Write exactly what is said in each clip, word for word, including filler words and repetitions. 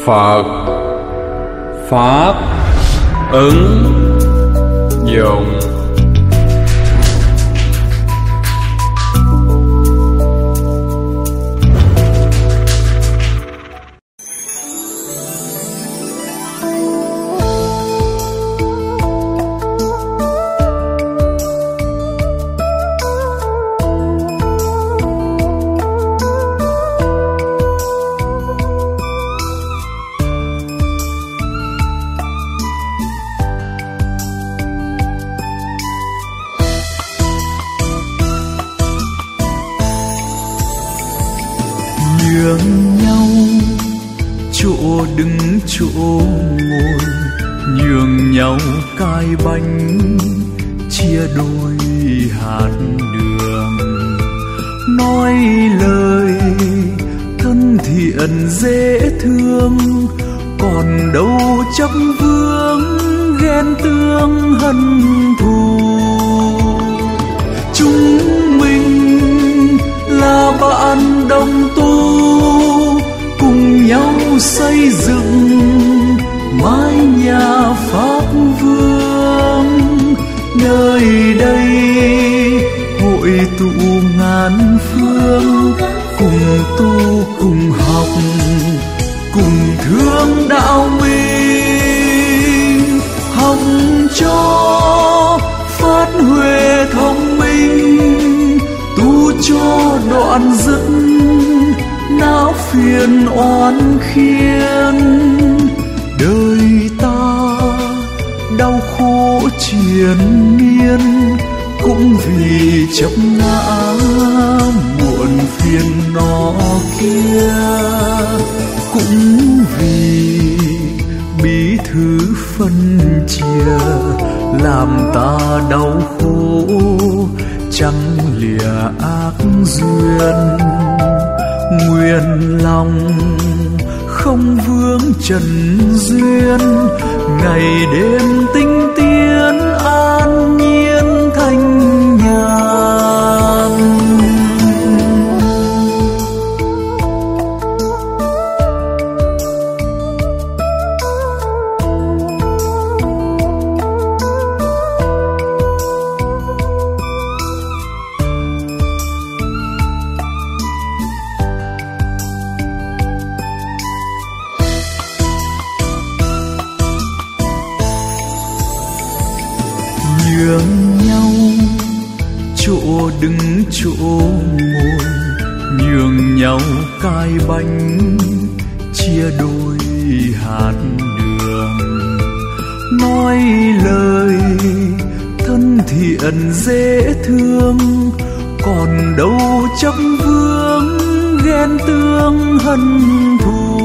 Phật Pháp ứng dụng. Nhường nhau chỗ đứng chỗ ngồi, nhường nhau cái bánh chia đôi hạt đường. Nói lời thân thiện dễ thương, còn đâu chấp vương ghen tương hận thù. Chúng mình là bạn đồng tu, cùng nhau xây dựng mái nhà Pháp Vương. Nơi đây hội tụ ngàn phương, cùng tu cùng học, cùng thương đạo mình. Học cho phát huệ thông minh, tu cho đoạn dứt não phiền oan khiên. Đời ta đau khổ triền miên, cũng vì chấp ngã muộn phiền nó kia. Cũng vì bí thư phân chia, làm ta đau khổ chẳng lìa ác duyên. Nguyện lòng không vướng trần duyên, ngày đêm tinh tiến an nhiên thanh nhàn. Nhường nhau chỗ đứng chỗ ngồi, nhường nhau cái bánh chia đôi hạt đường. Nói lời thân thiện dễ thương, còn đâu chấp vương ghen tương hận thù.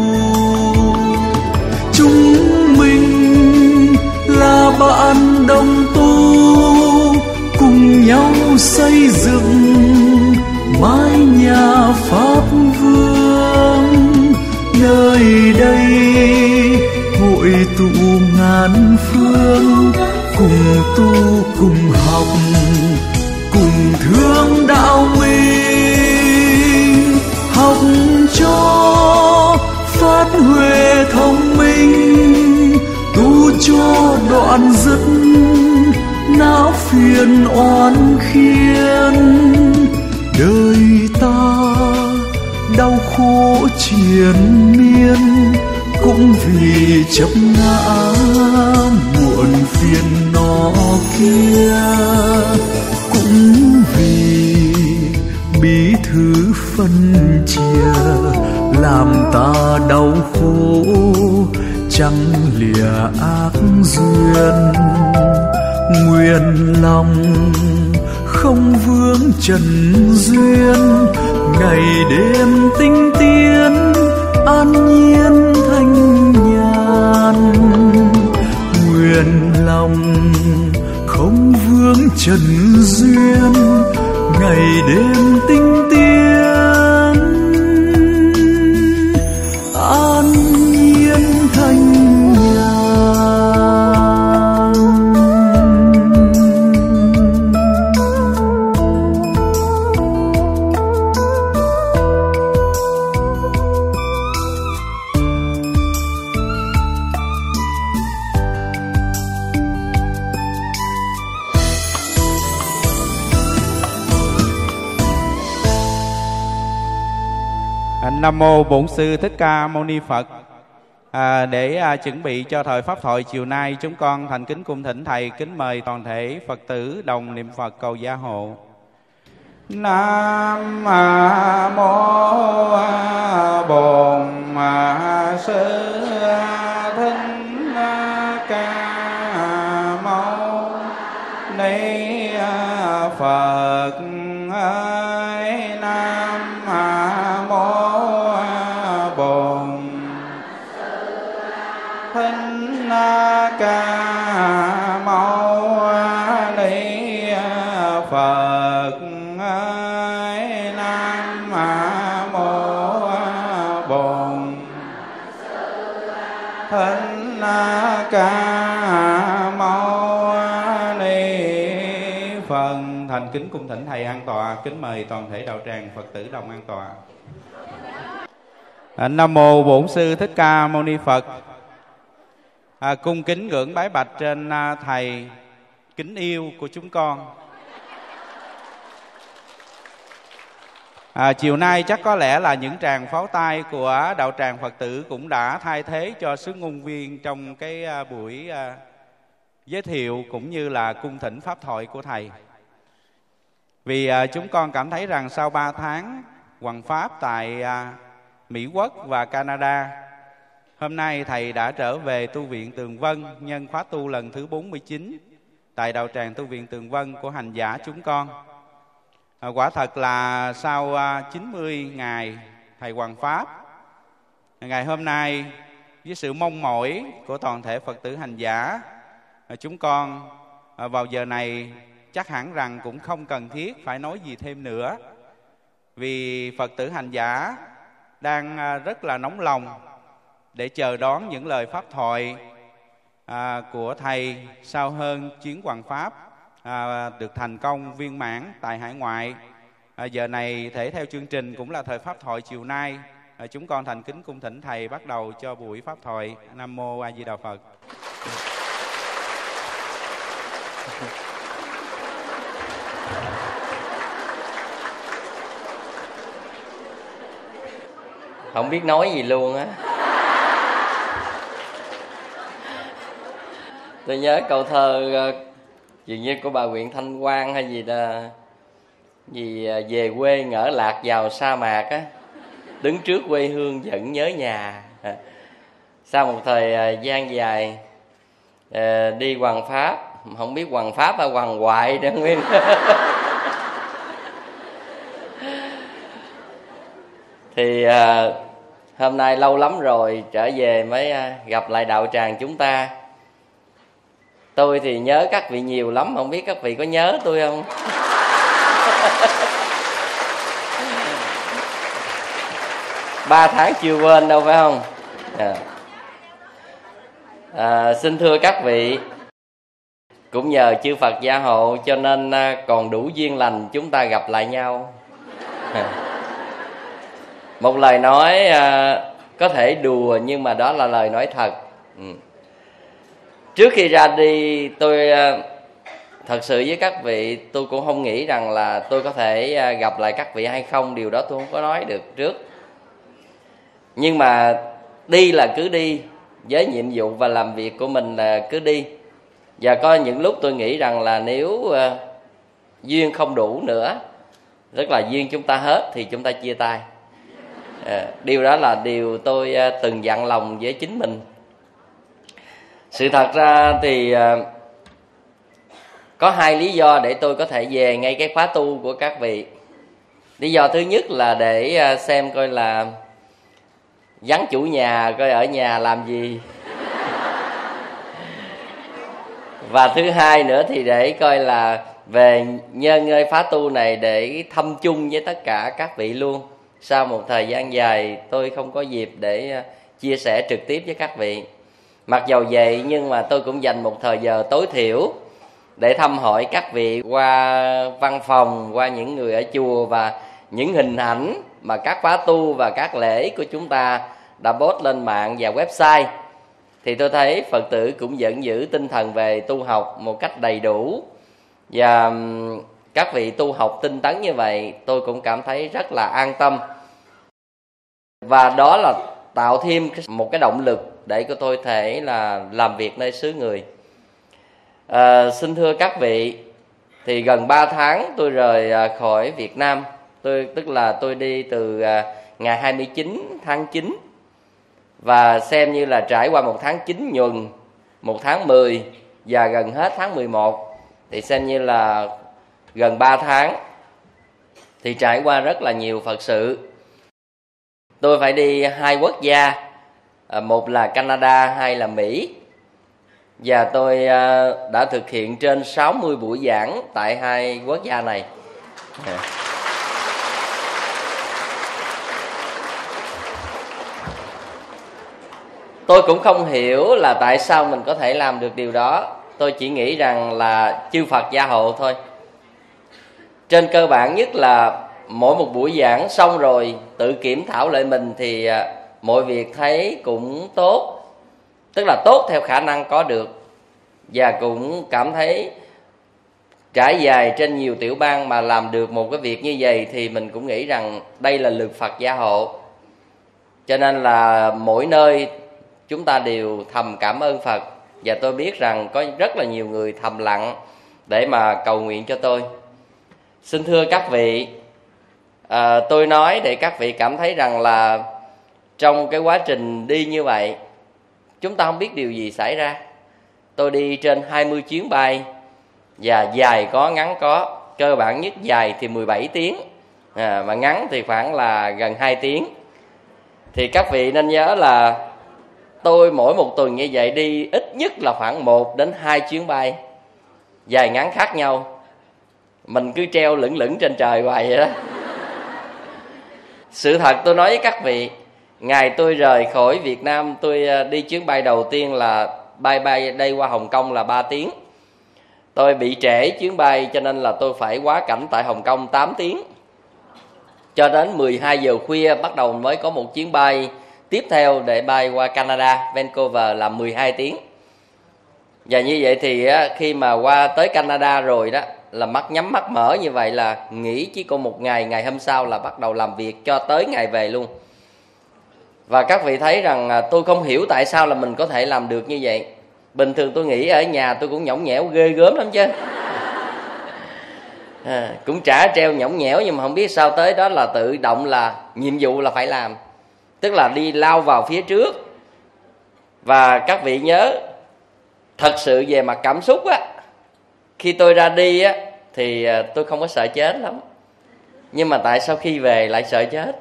Chúng mình là bạn đồng tu, cùng nhau xây dựng mái nhà Pháp Vương. Nơi đây hội tụ ngàn phương, cùng tu cùng học, cùng thương đạo mình. Học cho phát huệ thông minh, tu cho đoạn dứt não phiền oan khiên. Đời ta đau khổ triền miên, cũng vì chấp ngã muộn phiền nó kia. Cũng vì bí thư phân chia, làm ta đau khổ chẳng lìa ác duyên. Nguyện lòng không vướng trần duyên, ngày đêm tinh tiến an nhiên thanh nhàn. Nguyện lòng không vướng trần duyên, ngày đêm tinh tiến an nhiên thanh nhàn. Nam mô Bổn Sư Thích Ca Mâu Ni Phật. À, để à, chuẩn bị cho thời pháp thoại chiều nay, chúng con thành kính cung thỉnh thầy kính mời toàn thể Phật tử đồng niệm Phật cầu gia hộ. Nam mô Bổn Sư Thích Ca Mâu Ni Phật. Nam mô Bổn Thích Ca Mâu Ni Phật. Nam mô Bổn Thích Ca Mâu Ni Phật. Thành kính cung thỉnh thầy an tọa, kính mời toàn thể đạo tràng Phật tử đồng an tọa. À, Nam mô Bổn Sư Thích Ca Mâu Ni Phật. À, cung kính ngưỡng bái bạch trên à, thầy kính yêu của chúng con. À, chiều nay chắc có lẽ là những tràng pháo tay của đạo tràng Phật tử cũng đã thay thế cho sứ ngôn viên trong cái à, buổi à, giới thiệu cũng như là cung thỉnh pháp thoại của thầy. Vì à, chúng con cảm thấy rằng sau ba tháng hoằng pháp tại à, Mỹ Quốc và Canada, hôm nay thầy đã trở về tu viện Tường Vân nhân khóa tu lần thứ bốn mươi chín tại đạo tràng tu viện Tường Vân của hành giả chúng con. À, quả thật là sau à, chín mươi ngày thầy hoằng pháp, ngày hôm nay với sự mong mỏi của toàn thể Phật tử hành giả, à, chúng con à, vào giờ này chắc hẳn rằng cũng không cần thiết phải nói gì thêm nữa, vì Phật tử hành giả đang rất là nóng lòng để chờ đón những lời pháp thoại à, của thầy sau hơn chuyến hoằng pháp à, được thành công viên mãn tại hải ngoại. À, giờ này thể theo chương trình cũng là thời pháp thoại chiều nay. À, chúng con thành kính cung thỉnh thầy bắt đầu cho buổi pháp thoại. Nam mô A Di Đà Phật. Không biết nói gì luôn á. Tôi nhớ câu thơ dường như của bà Nguyễn Thanh Quang hay gì đó, gì về quê ngỡ lạc vào sa mạc á, đứng trước quê hương vẫn nhớ nhà. Sau một thời gian dài đi hoằng pháp, không biết hoằng pháp hay hoằng hoại nữa nguyên. Thì à, hôm nay lâu lắm rồi trở về mới à, gặp lại đạo tràng chúng ta. Tôi thì nhớ các vị nhiều lắm, không biết các vị có nhớ tôi không? Ba tháng chưa quên đâu phải không? À. À, xin thưa các vị, cũng nhờ chư Phật gia hộ cho nên à, còn đủ duyên lành chúng ta gặp lại nhau. À. Một lời nói à, có thể đùa nhưng mà đó là lời nói thật. Ừ. Trước khi ra đi tôi à, thật sự với các vị, tôi cũng không nghĩ rằng là tôi có thể à, gặp lại các vị hay không. Điều đó tôi không có nói được trước. Nhưng mà đi là cứ đi, với nhiệm vụ và làm việc của mình là cứ đi. Và có những lúc tôi nghĩ rằng là nếu à, duyên không đủ nữa, tức là duyên chúng ta hết thì chúng ta chia tay. À, điều đó là điều tôi à, từng dặn lòng với chính mình. Sự thật ra thì à, có hai lý do để tôi có thể về ngay cái khóa tu của các vị. Lý do thứ nhất là để à, xem coi là vắng chủ nhà, coi ở nhà làm gì. Và thứ hai nữa thì để coi là về nhân nơi khóa tu này để thăm chung với tất cả các vị luôn. Sau một thời gian dài tôi không có dịp để chia sẻ trực tiếp với các vị. Mặc dầu vậy nhưng mà tôi cũng dành một thời giờ tối thiểu để thăm hỏi các vị qua văn phòng, qua những người ở chùa và những hình ảnh mà các khóa tu và các lễ của chúng ta đã post lên mạng và website. Thì tôi thấy Phật tử cũng vẫn giữ tinh thần về tu học một cách đầy đủ. Và các vị tu học tinh tấn như vậy tôi cũng cảm thấy rất là an tâm. Và đó là tạo thêm một cái động lực để cho tôi thể là làm việc nơi xứ người. À, xin thưa các vị, thì gần ba tháng tôi rời khỏi Việt Nam. Tôi tức là tôi đi từ ngày hai mươi chín tháng chín và xem như là trải qua một tháng chín nhuần, một tháng mười và gần hết tháng mười một, thì xem như là gần ba tháng, thì trải qua rất là nhiều Phật sự. Tôi phải đi hai quốc gia, một là Canada, hai là Mỹ. Và tôi đã thực hiện trên sáu mươi buổi giảng tại hai quốc gia này. Tôi cũng không hiểu là tại sao mình có thể làm được điều đó. Tôi chỉ nghĩ rằng là chư Phật gia hộ thôi. Trên cơ bản nhất là mỗi một buổi giảng xong rồi tự kiểm thảo lại mình thì mọi việc thấy cũng tốt. Tức là tốt theo khả năng có được. Và cũng cảm thấy trải dài trên nhiều tiểu bang mà làm được một cái việc như vậy thì mình cũng nghĩ rằng đây là lực Phật gia hộ. Cho nên là mỗi nơi chúng ta đều thầm cảm ơn Phật. Và tôi biết rằng có rất là nhiều người thầm lặng để mà cầu nguyện cho tôi. Xin thưa các vị, à, tôi nói để các vị cảm thấy rằng là trong cái quá trình đi như vậy, chúng ta không biết điều gì xảy ra. Tôi đi trên hai mươi chuyến bay, và dài có ngắn có. Cơ bản nhất dài thì mười bảy tiếng, à, mà ngắn thì khoảng là gần hai tiếng. Thì các vị nên nhớ là tôi mỗi một tuần như vậy đi ít nhất là khoảng một đến hai chuyến bay dài ngắn khác nhau. Mình cứ treo lửng lửng trên trời hoài vậy đó. Sự thật tôi nói với các vị, ngày tôi rời khỏi Việt Nam, tôi đi chuyến bay đầu tiên là bay bay đây qua Hồng Kông là ba tiếng. Tôi bị trễ chuyến bay cho nên là tôi phải quá cảnh tại Hồng Kông tám tiếng. Cho đến mười hai giờ khuya bắt đầu mới có một chuyến bay tiếp theo để bay qua Canada, Vancouver là mười hai tiếng. Và như vậy thì khi mà qua tới Canada rồi đó, là mắt nhắm mắt mở như vậy là nghỉ chỉ còn một ngày, ngày hôm sau là bắt đầu làm việc cho tới ngày về luôn. Và các vị thấy rằng tôi không hiểu tại sao là mình có thể làm được như vậy. Bình thường tôi nghĩ ở nhà tôi cũng nhõng nhẽo ghê gớm lắm chứ, à, cũng chả treo nhõng nhẽo, nhưng mà không biết sao tới đó là tự động là nhiệm vụ là phải làm. Tức là đi lao vào phía trước. Và các vị nhớ, thật sự về mặt cảm xúc á, khi tôi ra đi á thì tôi không có sợ chết lắm. Nhưng mà tại sao khi về lại sợ chết?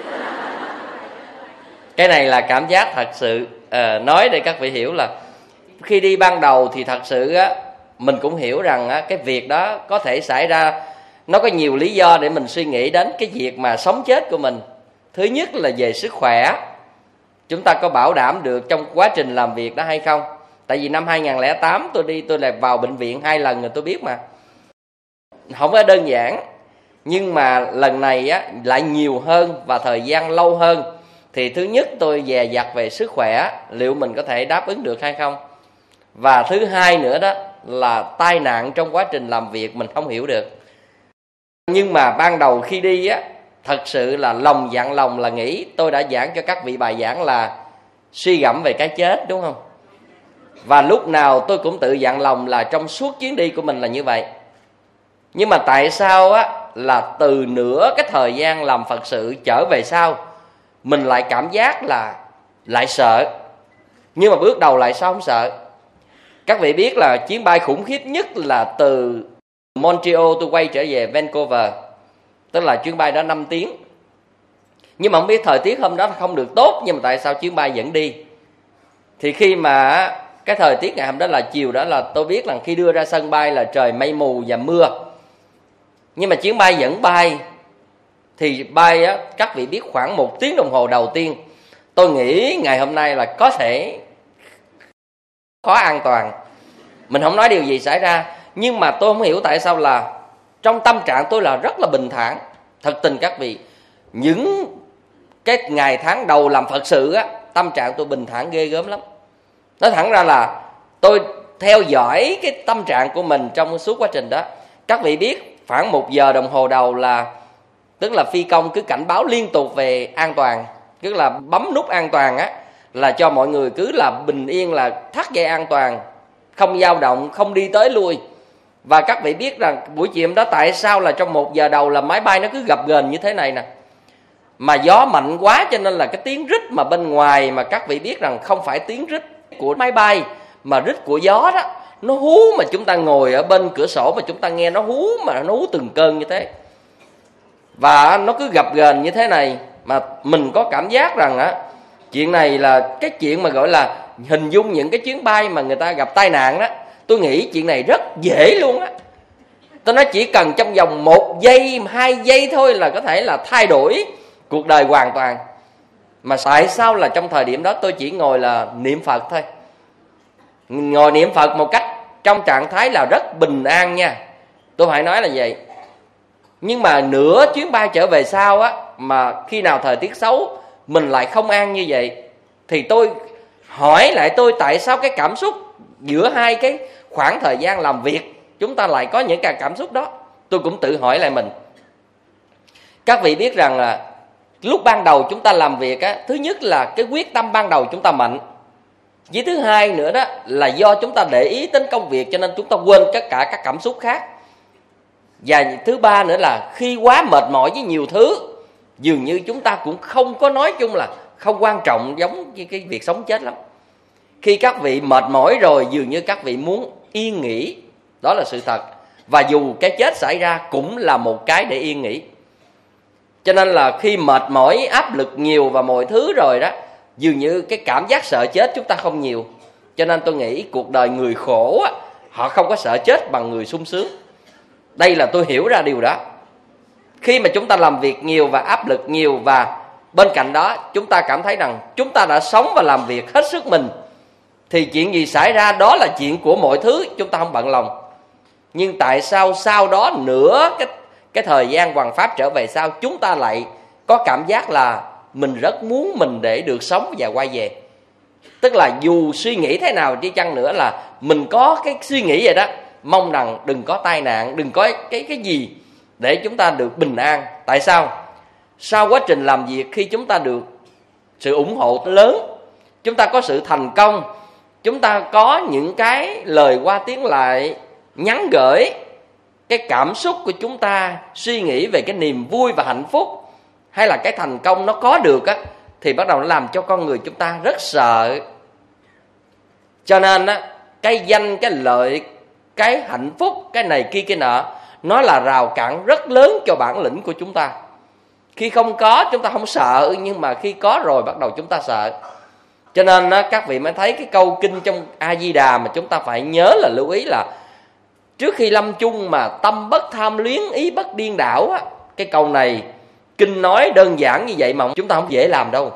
Cái này là cảm giác thật sự, à, nói để các vị hiểu là khi đi ban đầu thì thật sự á, mình cũng hiểu rằng á, cái việc đó có thể xảy ra. Nó có nhiều lý do để mình suy nghĩ đến cái việc mà sống chết của mình. Thứ nhất là về sức khỏe, chúng ta có bảo đảm được trong quá trình làm việc đó hay không. Tại vì năm hai không không tám tôi đi, tôi lại vào bệnh viện hai lần rồi tôi biết mà, không có đơn giản. Nhưng mà lần này á, lại nhiều hơn và thời gian lâu hơn. Thì thứ nhất tôi dè dặt về sức khỏe, liệu mình có thể đáp ứng được hay không. Và thứ hai nữa đó là tai nạn trong quá trình làm việc mình không hiểu được. Nhưng mà ban đầu khi đi á, thật sự là lòng dặn lòng là nghĩ. Tôi đã giảng cho các vị bài giảng là suy gẫm về cái chết, đúng không? Và lúc nào tôi cũng tự dặn lòng là trong suốt chuyến đi của mình là như vậy. Nhưng mà tại sao á, là từ nửa cái thời gian làm Phật sự trở về sau, mình lại cảm giác là lại sợ. Nhưng mà bước đầu lại sao không sợ? Các vị biết là chuyến bay khủng khiếp nhất là từ Montreal tôi quay trở về Vancouver. Tức là chuyến bay đó năm tiếng. Nhưng mà không biết thời tiết hôm đó không được tốt, nhưng mà tại sao chuyến bay vẫn đi? Thì khi mà cái thời tiết ngày hôm đó là chiều đó, là tôi biết là khi đưa ra sân bay là trời mây mù và mưa. Nhưng mà chuyến bay vẫn bay. Thì bay á, các vị biết khoảng một tiếng đồng hồ đầu tiên, tôi nghĩ ngày hôm nay là có thể khó an toàn. Mình không nói điều gì xảy ra. Nhưng mà tôi không hiểu tại sao là trong tâm trạng tôi là rất là bình thản. Thật tình các vị, những cái ngày tháng đầu làm Phật sự á, tâm trạng tôi bình thản ghê gớm lắm. Nói thẳng ra là tôi theo dõi cái tâm trạng của mình trong suốt quá trình đó. Các vị biết khoảng một giờ đồng hồ đầu là, tức là phi công cứ cảnh báo liên tục về an toàn. tức là bấm nút an toàn á, là cho mọi người cứ là bình yên, là thắt dây an toàn, không dao động, không đi tới lui. Và các vị biết rằng buổi chiều hôm đó tại sao là trong một giờ đầu là máy bay nó cứ gập ghềnh như thế này nè, mà gió mạnh quá cho nên là cái tiếng rít mà bên ngoài mà các vị biết rằng không phải tiếng rít của máy bay mà rít của gió đó, nó hú mà chúng ta ngồi ở bên cửa sổ mà chúng ta nghe nó hú, mà nó hú từng cơn như thế, và nó cứ gập ghềnh như thế này. Mà mình có cảm giác rằng á, chuyện này là cái chuyện mà gọi là hình dung những cái chuyến bay mà người ta gặp tai nạn đó, tôi nghĩ chuyện này rất dễ luôn á. Tôi nói chỉ cần trong vòng một giây, hai giây thôi là có thể là thay đổi cuộc đời hoàn toàn. Mà tại sao là trong thời điểm đó tôi chỉ ngồi là niệm Phật thôi, ngồi niệm Phật một cách trong trạng thái là rất bình an nha, tôi phải nói là vậy. Nhưng mà nửa chuyến bay trở về sau á, mà khi nào thời tiết xấu mình lại không an như vậy, thì tôi hỏi lại tôi tại sao cái cảm xúc giữa hai cái khoảng thời gian làm việc chúng ta lại có những cái cảm xúc đó. Tôi cũng tự hỏi lại mình. Các vị biết rằng là lúc ban đầu chúng ta làm việc á, thứ nhất là cái quyết tâm ban đầu chúng ta mạnh, với thứ hai nữa đó là do chúng ta để ý đến công việc cho nên chúng ta quên tất cả các cảm xúc khác. Và thứ ba nữa là khi quá mệt mỏi với nhiều thứ, dường như chúng ta cũng không có, nói chung là không quan trọng giống như cái việc sống chết lắm. Khi các vị mệt mỏi rồi, dường như các vị muốn yên nghỉ, đó là sự thật. Và dù cái chết xảy ra cũng là một cái để yên nghỉ. Cho nên là khi mệt mỏi, áp lực nhiều và mọi thứ rồi đó, dường như cái cảm giác sợ chết chúng ta không nhiều. Cho nên tôi nghĩ cuộc đời người khổ á, họ không có sợ chết bằng người sung sướng. Đây là tôi hiểu ra điều đó. Khi mà chúng ta làm việc nhiều và áp lực nhiều, và bên cạnh đó chúng ta cảm thấy rằng chúng ta đã sống và làm việc hết sức mình, thì chuyện gì xảy ra đó là chuyện của mọi thứ, chúng ta không bận lòng. Nhưng tại sao sau đó nữa cái, cái thời gian hoằng pháp trở về sau, chúng ta lại có cảm giác là mình rất muốn mình để được sống và quay về. Tức là dù suy nghĩ thế nào đi chăng nữa là mình có cái suy nghĩ vậy đó, mong rằng đừng có tai nạn, đừng có cái cái gì để chúng ta được bình an. Tại sao? Sau quá trình làm việc, khi chúng ta được sự ủng hộ lớn, chúng ta có sự thành công, chúng ta có những cái lời qua tiếng lại nhắn gửi, cái cảm xúc của chúng ta suy nghĩ về cái niềm vui và hạnh phúc, hay là cái thành công nó có được á, thì bắt đầu nó làm cho con người chúng ta rất sợ. Cho nên á, cái danh, cái lợi, cái hạnh phúc, cái này kia cái nọ, nó là rào cản rất lớn cho bản lĩnh của chúng ta. Khi không có chúng ta không sợ, nhưng mà khi có rồi bắt đầu chúng ta sợ. Cho nên á, các vị mới thấy cái câu kinh trong A Di Đà mà chúng ta phải nhớ là lưu ý là trước khi lâm chung mà tâm bất tham luyến, ý bất điên đảo á. Cái câu này kinh nói đơn giản như vậy mà chúng ta không dễ làm đâu.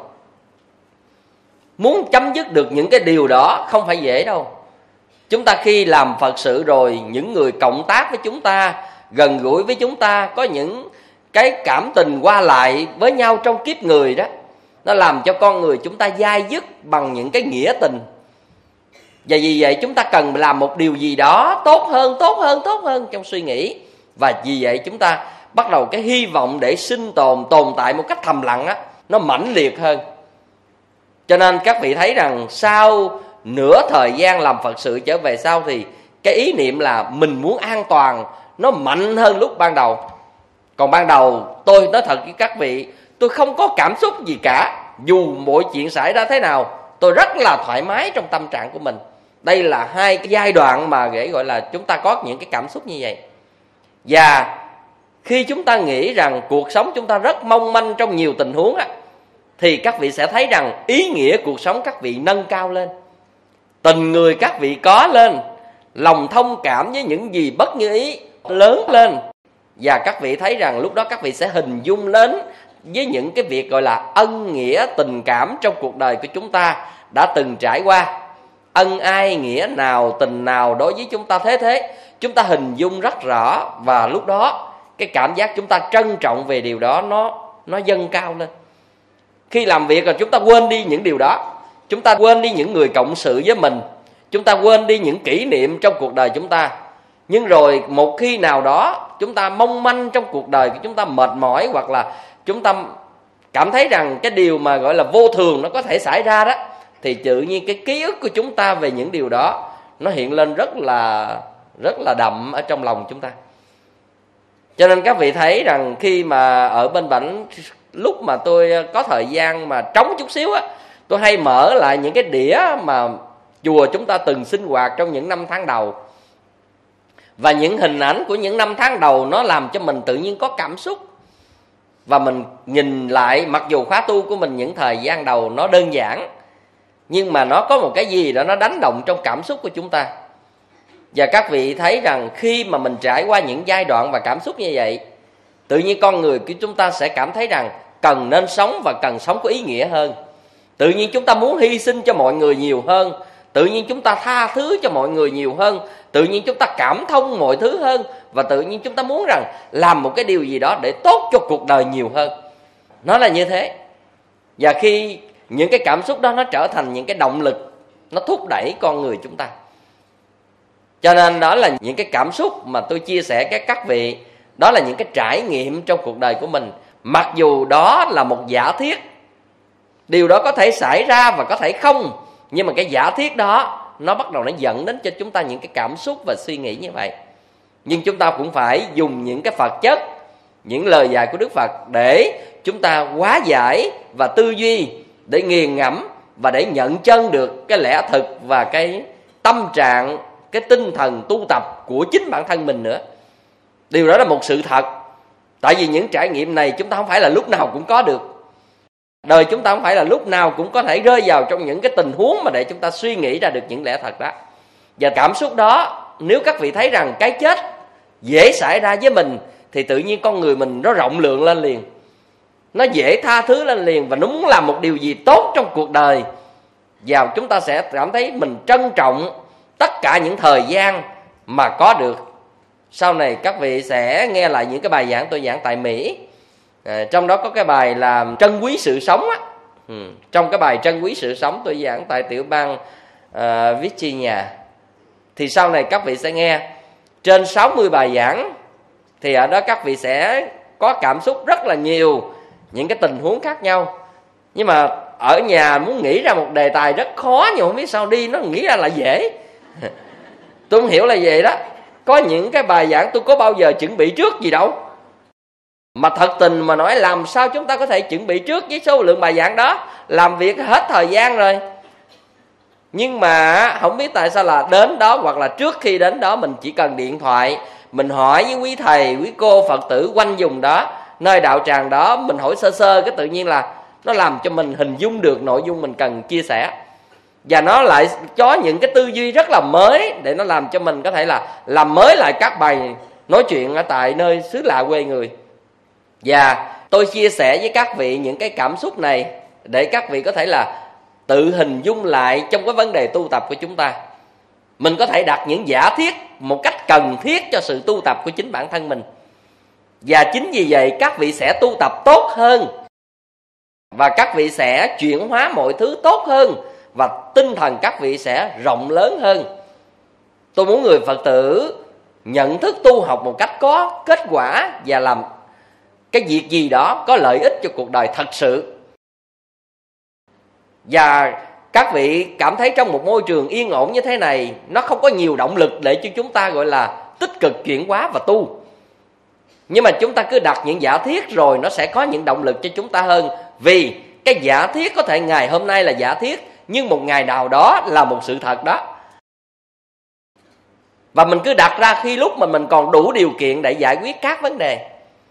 Muốn chấm dứt được những cái điều đó không phải dễ đâu. Chúng ta khi làm Phật sự rồi, những người cộng tác với chúng ta, gần gũi với chúng ta, có những cái cảm tình qua lại với nhau trong kiếp người đó, nó làm cho con người chúng ta dai dứt bằng những cái nghĩa tình. Và vì vậy chúng ta cần làm một điều gì đó tốt hơn, tốt hơn, tốt hơn trong suy nghĩ. Và vì vậy chúng ta bắt đầu cái hy vọng để sinh tồn, tồn tại một cách thầm lặng á, nó mãnh liệt hơn. Cho nên các vị thấy rằng sau nửa thời gian làm Phật sự trở về sau thì cái ý niệm là mình muốn an toàn nó mạnh hơn lúc ban đầu. Còn ban đầu tôi nói thật với các vị, tôi không có cảm xúc gì cả. Dù mọi chuyện xảy ra thế nào, tôi rất là thoải mái trong tâm trạng của mình. Đây là hai cái giai đoạn mà để gọi là chúng ta có những cái cảm xúc như vậy. Và khi chúng ta nghĩ rằng cuộc sống chúng ta rất mong manh trong nhiều tình huống á, thì các vị sẽ thấy rằng ý nghĩa cuộc sống các vị nâng cao lên, tình người các vị có lên, lòng thông cảm với những gì bất như ý lớn lên. Và các vị thấy rằng lúc đó các vị sẽ hình dung đến với những cái việc gọi là ân nghĩa tình cảm trong cuộc đời của chúng ta đã từng trải qua. Ân ai nghĩa nào tình nào đối với chúng ta thế thế, chúng ta hình dung rất rõ. Và lúc đó cái cảm giác chúng ta trân trọng về điều đó nó, nó dâng cao lên. Khi làm việc rồi chúng ta quên đi những điều đó, chúng ta quên đi những người cộng sự với mình, chúng ta quên đi những kỷ niệm trong cuộc đời chúng ta. Nhưng rồi một khi nào đó chúng ta mong manh trong cuộc đời của chúng ta, mệt mỏi, hoặc là chúng ta cảm thấy rằng cái điều mà gọi là vô thường nó có thể xảy ra đó, thì tự nhiên cái ký ức của chúng ta về những điều đó nó hiện lên rất là rất là đậm ở trong lòng chúng ta. Cho nên các vị thấy rằng khi mà ở bên Bảnh, lúc mà tôi có thời gian mà trống chút xíu á, tôi hay mở lại những cái đĩa mà chùa chúng ta từng sinh hoạt trong những năm tháng đầu. Và những hình ảnh của những năm tháng đầu nó làm cho mình tự nhiên có cảm xúc. Và mình nhìn lại, mặc dù khóa tu của mình những thời gian đầu nó đơn giản, nhưng mà nó có một cái gì đó nó đánh động trong cảm xúc của chúng ta. Và các vị thấy rằng khi mà mình trải qua những giai đoạn và cảm xúc như vậy, tự nhiên con người của chúng ta sẽ cảm thấy rằng cần nên sống và cần sống có ý nghĩa hơn. Tự nhiên chúng ta muốn hy sinh cho mọi người nhiều hơn. Tự nhiên chúng ta tha thứ cho mọi người nhiều hơn. Tự nhiên chúng ta cảm thông mọi thứ hơn. Và tự nhiên chúng ta muốn rằng làm một cái điều gì đó để tốt cho cuộc đời nhiều hơn. Nó là như thế. Và khi những cái cảm xúc đó nó trở thành những cái động lực, nó thúc đẩy con người chúng ta. Cho nên đó là những cái cảm xúc mà tôi chia sẻ với các vị. Đó là những cái trải nghiệm trong cuộc đời của mình. Mặc dù đó là một giả thiết, điều đó có thể xảy ra và có thể không, nhưng mà cái giả thiết đó nó bắt đầu nó dẫn đến cho chúng ta những cái cảm xúc và suy nghĩ như vậy. Nhưng chúng ta cũng phải dùng những cái Phật chất, những lời dạy của Đức Phật để chúng ta hóa giải và tư duy, để nghiền ngẫm và để nhận chân được cái lẽ thực và cái tâm trạng, cái tinh thần tu tập của chính bản thân mình nữa. Điều đó là một sự thật. Tại vì những trải nghiệm này chúng ta không phải là lúc nào cũng có được. Đời chúng ta không phải là lúc nào cũng có thể rơi vào trong những cái tình huống mà để chúng ta suy nghĩ ra được những lẽ thật đó. Và cảm xúc đó, nếu các vị thấy rằng cái chết dễ xảy ra với mình, thì tự nhiên con người mình nó rộng lượng lên liền, nó dễ tha thứ lên liền, và nó muốn làm một điều gì tốt trong cuộc đời. Và chúng ta sẽ cảm thấy mình trân trọng tất cả những thời gian mà có được. Sau này các vị sẽ nghe lại những cái bài giảng tôi giảng tại Mỹ. À, trong đó có cái bài là trân quý sự sống á. Ừ. Trong cái bài trân quý sự sống tôi giảng tại tiểu bang uh, Virginia. Thì sau này các vị sẽ nghe trên sáu mươi bài giảng. Thì ở đó các vị sẽ có cảm xúc rất là nhiều, những cái tình huống khác nhau. Nhưng mà ở nhà muốn nghĩ ra một đề tài rất khó, nhưng không biết sao đi nó nghĩ ra là dễ. Tôi không hiểu là vậy đó. Có những cái bài giảng tôi có bao giờ chuẩn bị trước gì đâu. Mà thật tình mà nói, làm sao chúng ta có thể chuẩn bị trước với số lượng bài giảng đó? Làm việc hết thời gian rồi. Nhưng mà không biết tại sao là đến đó, hoặc là trước khi đến đó mình chỉ cần điện thoại, mình hỏi với quý thầy, quý cô, Phật tử quanh vùng đó, nơi đạo tràng đó, mình hỏi sơ sơ, cái tự nhiên là nó làm cho mình hình dung được nội dung mình cần chia sẻ. Và nó lại có những cái tư duy rất là mới, để nó làm cho mình có thể là làm mới lại các bài nói chuyện ở tại nơi xứ lạ quê người. Và tôi chia sẻ với các vị những cái cảm xúc này để các vị có thể là tự hình dung lại trong cái vấn đề tu tập của chúng ta. Mình có thể đặt những giả thiết một cách cần thiết cho sự tu tập của chính bản thân mình. Và chính vì vậy các vị sẽ tu tập tốt hơn, và các vị sẽ chuyển hóa mọi thứ tốt hơn, và tinh thần các vị sẽ rộng lớn hơn. Tôi muốn người Phật tử nhận thức tu học một cách có kết quả, và làm cái việc gì đó có lợi ích cho cuộc đời thật sự. Và các vị cảm thấy trong một môi trường yên ổn như thế này, nó không có nhiều động lực để cho chúng ta gọi là tích cực chuyển hóa và tu. Nhưng mà chúng ta cứ đặt những giả thiết rồi nó sẽ có những động lực cho chúng ta hơn. Vì cái giả thiết có thể ngày hôm nay là giả thiết, nhưng một ngày nào đó là một sự thật đó. Và mình cứ đặt ra khi lúc mà mình còn đủ điều kiện để giải quyết các vấn đề.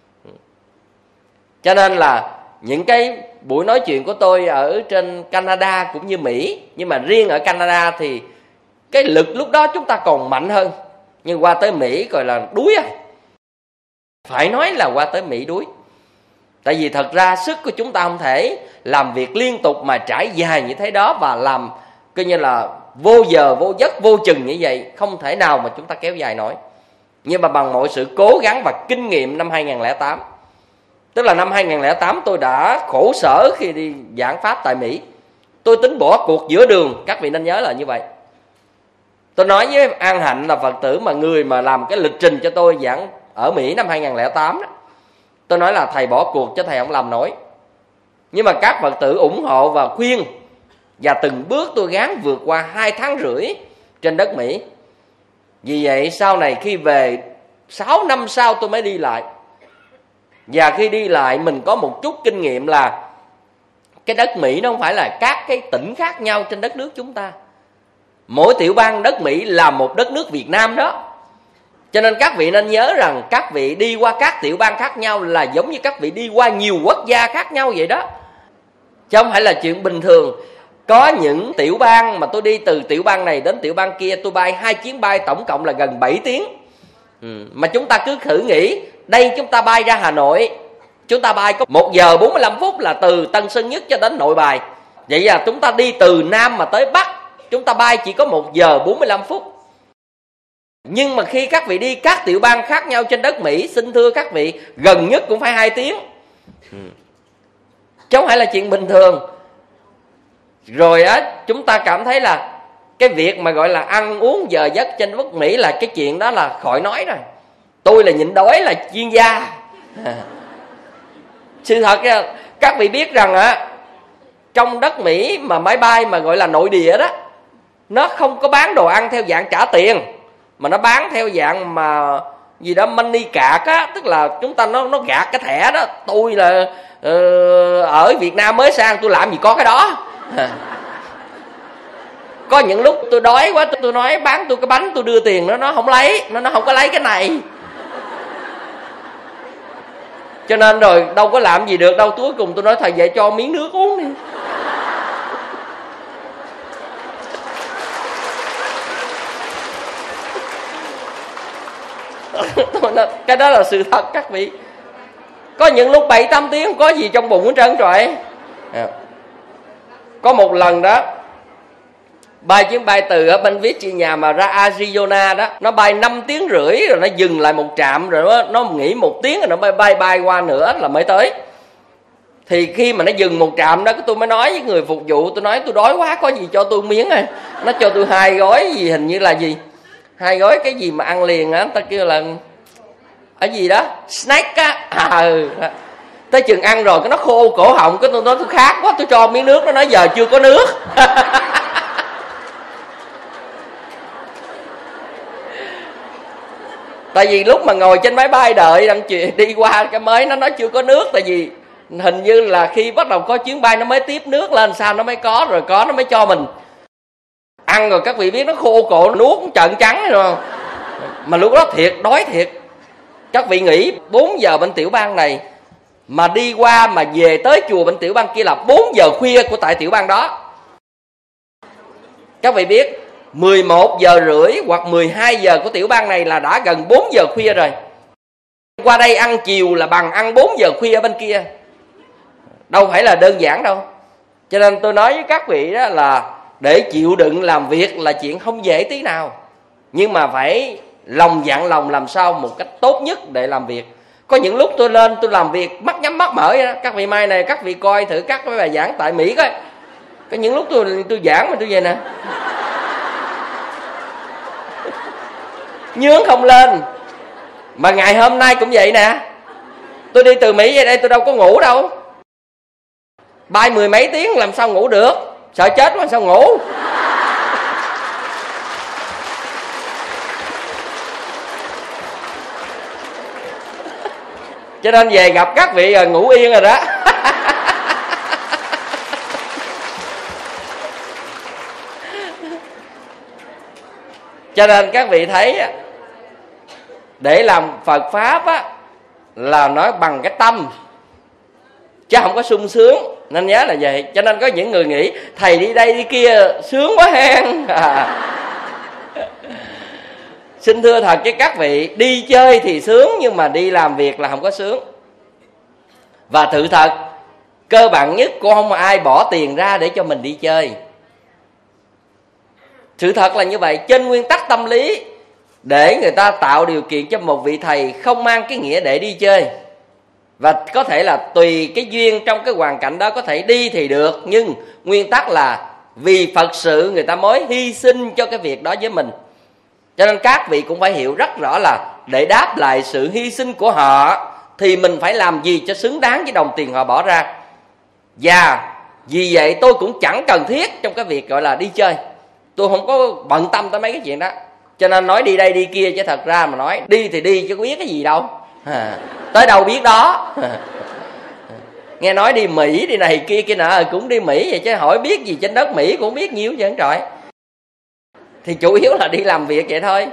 Cho nên là những cái buổi nói chuyện của tôi ở trên Canada cũng như Mỹ, nhưng mà riêng ở Canada thì cái lực lúc đó chúng ta còn mạnh hơn. Nhưng qua tới Mỹ gọi là đuối à. Phải nói là qua tới Mỹ đuối. Tại vì thật ra sức của chúng ta không thể làm việc liên tục mà trải dài như thế đó, và làm coi như là vô giờ vô giấc vô chừng như vậy, không thể nào mà chúng ta kéo dài nổi. Nhưng mà bằng mọi sự cố gắng và kinh nghiệm năm hai không không tám, tức là năm hai không không tám tôi đã khổ sở khi đi giảng pháp tại Mỹ. Tôi tính bỏ cuộc giữa đường, các vị nên nhớ là như vậy. Tôi nói với An Hạnh là Phật tử mà người mà làm cái lịch trình cho tôi giảng ở Mỹ năm hai không không tám đó, tôi nói là thầy bỏ cuộc cho thầy không làm nổi. Nhưng mà các Phật tử ủng hộ và khuyên, và từng bước tôi gắng vượt qua hai tháng rưỡi trên đất Mỹ. Vì vậy sau này khi về sáu năm sau tôi mới đi lại. Và khi đi lại mình có một chút kinh nghiệm là cái đất Mỹ nó không phải là các cái tỉnh khác nhau trên đất nước chúng ta. Mỗi tiểu bang đất Mỹ là một đất nước Việt Nam đó. Cho nên các vị nên nhớ rằng các vị đi qua các tiểu bang khác nhau là giống như các vị đi qua nhiều quốc gia khác nhau vậy đó. Chứ không phải là chuyện bình thường. Có những tiểu bang mà tôi đi từ tiểu bang này đến tiểu bang kia, tôi bay hai chuyến bay tổng cộng là gần bảy tiếng. Ừ. Mà chúng ta cứ thử nghĩ, đây chúng ta bay ra Hà Nội, chúng ta bay có một giờ bốn mươi lăm phút là từ Tân Sơn Nhất cho đến Nội Bài. Vậy là chúng ta đi từ Nam mà tới Bắc, chúng ta bay chỉ có một giờ bốn mươi lăm phút. Nhưng mà khi các vị đi các tiểu bang khác nhau trên đất Mỹ, xin thưa các vị, gần nhất cũng phải hai tiếng. Ừ. Chứ không phải là chuyện bình thường. Rồi á, chúng ta cảm thấy là cái việc mà gọi là ăn uống giờ giấc trên đất Mỹ là cái chuyện đó là khỏi nói rồi. Tôi là nhịn đói là chuyên gia. À. Sự thật là các vị biết rằng á, trong đất Mỹ mà máy bay mà gọi là nội địa đó, nó không có bán đồ ăn theo dạng trả tiền, mà nó bán theo dạng mà gì đó money card á, tức là chúng ta nó nó gạt cái thẻ đó. Tôi là uh, ở Việt Nam mới sang, tôi làm gì có cái đó. À. Có những lúc tôi đói quá, tôi nói bán tôi cái bánh, tôi đưa tiền nó nó không lấy, nó nó không có lấy cái này. Cho nên rồi đâu có làm gì được đâu. Cuối cùng tôi nói thầy về cho miếng nước uống đi. Tôi nói, cái đó là sự thật các vị. Có những lúc bảy tám tiếng không có gì trong bụng hết trơn rồi. À. Có một lần đó, bay chuyến bay từ ở bên Virginia mà ra Arizona đó, nó bay năm tiếng rưỡi rồi nó dừng lại một trạm, rồi nó, nó nghỉ một tiếng rồi nó bay bay bay qua nữa là mới tới. Thì khi mà nó dừng một trạm đó, tôi mới nói với người phục vụ, tôi nói tôi đói quá, có gì cho tôi miếng này. Nó cho tôi hai gói gì, hình như là gì, hai gói cái gì mà ăn liền á, ta kêu là ở gì đó, snack á. À, ừ. Tới chừng ăn rồi cái nó khô cổ họng, cái tôi nói tôi khát quá, tôi cho miếng nước, nó nói giờ chưa có nước. Tại vì lúc mà ngồi trên máy bay đợi đang chuyện đi qua cái mới, nó nói chưa có nước. Tại vì hình như là khi bắt đầu có chuyến bay nó mới tiếp nước lên, sao nó mới có, rồi có nó mới cho mình ăn. Rồi các vị biết nó khô cổ, nuốt trợn trắng rồi không? Mà lúc đó thiệt đói thiệt. Các vị nghĩ bốn giờ bên tiểu bang này mà đi qua mà về tới chùa bên tiểu bang kia là bốn giờ khuya của tại tiểu bang đó. Các vị biết mười một giờ rưỡi hoặc mười hai giờ của tiểu bang này là đã gần bốn giờ khuya rồi. Qua đây ăn chiều là bằng ăn bốn giờ khuya bên kia. Đâu phải là đơn giản đâu. Cho nên tôi nói với các vị đó là để chịu đựng làm việc là chuyện không dễ tí nào. Nhưng mà phải lòng dặn lòng làm sao một cách tốt nhất để làm việc. Có những lúc tôi lên tôi làm việc mắt nhắm mắt mở vậy đó. Các vị mai này các vị coi thử các cái bài giảng tại Mỹ coi. Có những lúc tôi tôi giảng mà tôi vậy nè, nhướng không lên. Mà ngày hôm nay cũng vậy nè. Tôi đi từ Mỹ về đây tôi đâu có ngủ đâu. Bay mười mấy tiếng làm sao ngủ được. Sợ chết quá sao ngủ. Cho nên về gặp các vị rồi ngủ yên rồi đó. Cho nên các vị thấy để làm Phật Pháp á, là nói bằng cái tâm chứ không có sung sướng. Nên nhớ là vậy. Cho nên có những người nghĩ thầy đi đây đi kia sướng quá hen. À. Xin thưa thật với các vị, đi chơi thì sướng nhưng mà đi làm việc là không có sướng. Và sự thật cơ bản nhất cũng không ai bỏ tiền ra để cho mình đi chơi. Sự thật là như vậy. Trên nguyên tắc tâm lý, để người ta tạo điều kiện cho một vị thầy không mang cái nghĩa để đi chơi. Và có thể là tùy cái duyên trong cái hoàn cảnh đó có thể đi thì được. Nhưng nguyên tắc là vì Phật sự người ta mới hy sinh cho cái việc đó với mình. Cho nên các vị cũng phải hiểu rất rõ là để đáp lại sự hy sinh của họ thì mình phải làm gì cho xứng đáng với đồng tiền họ bỏ ra. Và vì vậy tôi cũng chẳng cần thiết trong cái việc gọi là đi chơi. Tôi không có bận tâm tới mấy cái chuyện đó. Cho nên nói đi đây đi kia, chứ thật ra mà nói đi thì đi chứ có biết cái gì đâu. À, tới đâu biết đó. À, nghe nói đi Mỹ đi này kia kia nọ cũng đi Mỹ vậy, chứ hỏi biết gì trên đất Mỹ cũng biết nhiều chứ trời. Thì chủ yếu là đi làm việc vậy thôi.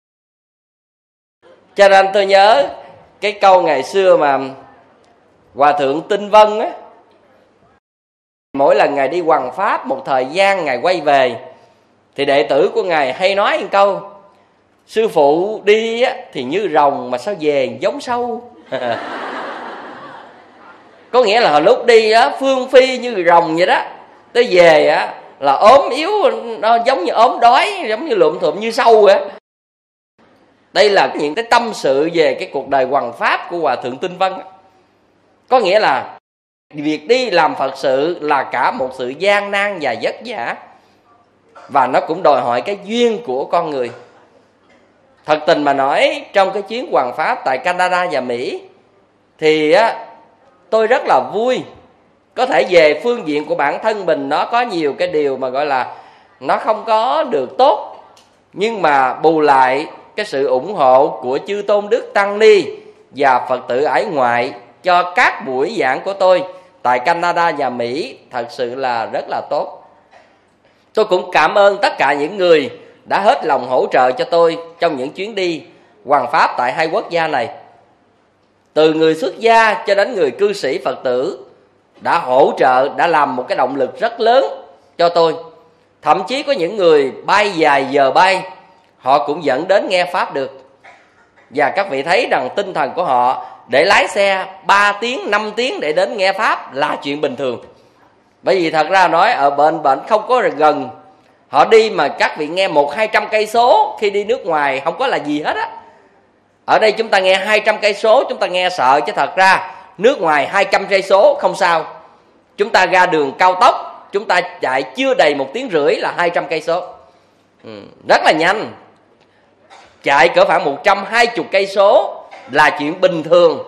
Cho nên tôi nhớ cái câu ngày xưa mà Hòa thượng Tinh Vân á, mỗi lần ngài đi hoằng pháp một thời gian ngài quay về thì đệ tử của ngài hay nói một câu: sư phụ đi á, thì như rồng mà sao về giống sâu. Có nghĩa là lúc đi á, phương phi như rồng vậy đó, tới về á là ốm yếu, nó giống như ốm đói, giống như lụm thụm như sâu vậy. Đây là những cái tâm sự về cái cuộc đời hoằng pháp của Hòa thượng Tinh Vân. Có nghĩa là việc đi làm Phật sự là cả một sự gian nan và vất vả, và nó cũng đòi hỏi cái duyên của con người. Thật tình mà nói, trong cái chuyến hoằng pháp tại Canada và Mỹ thì á, tôi rất là vui. Có thể về phương diện của bản thân mình nó có nhiều cái điều mà gọi là nó không có được tốt, nhưng mà bù lại cái sự ủng hộ của chư tôn đức tăng ni và Phật tử ải ngoại cho các buổi giảng của tôi tại Canada và Mỹ thật sự là rất là tốt. Tôi cũng cảm ơn tất cả những người đã hết lòng hỗ trợ cho tôi trong những chuyến đi hoằng pháp tại hai quốc gia này. Từ người xuất gia cho đến người cư sĩ Phật tử đã hỗ trợ, đã làm một cái động lực rất lớn cho tôi. Thậm chí có những người bay dài giờ bay, họ cũng dẫn đến nghe pháp được. Và các vị thấy rằng tinh thần của họ để lái xe ba tiếng, năm tiếng để đến nghe pháp là chuyện bình thường. Bởi vì thật ra nói ở bên bệnh không có gần, họ đi mà các vị nghe một hai trăm cây số, khi đi nước ngoài không có là gì hết á. Ở đây chúng ta nghe hai trăm cây số chúng ta nghe sợ, chứ thật ra nước ngoài hai trăm cây số không sao. Chúng ta ra đường cao tốc, chúng ta chạy chưa đầy một tiếng rưỡi là hai trăm cây số, ừ, rất là nhanh. Chạy cỡ khoảng một trăm hai mươi cây số là chuyện bình thường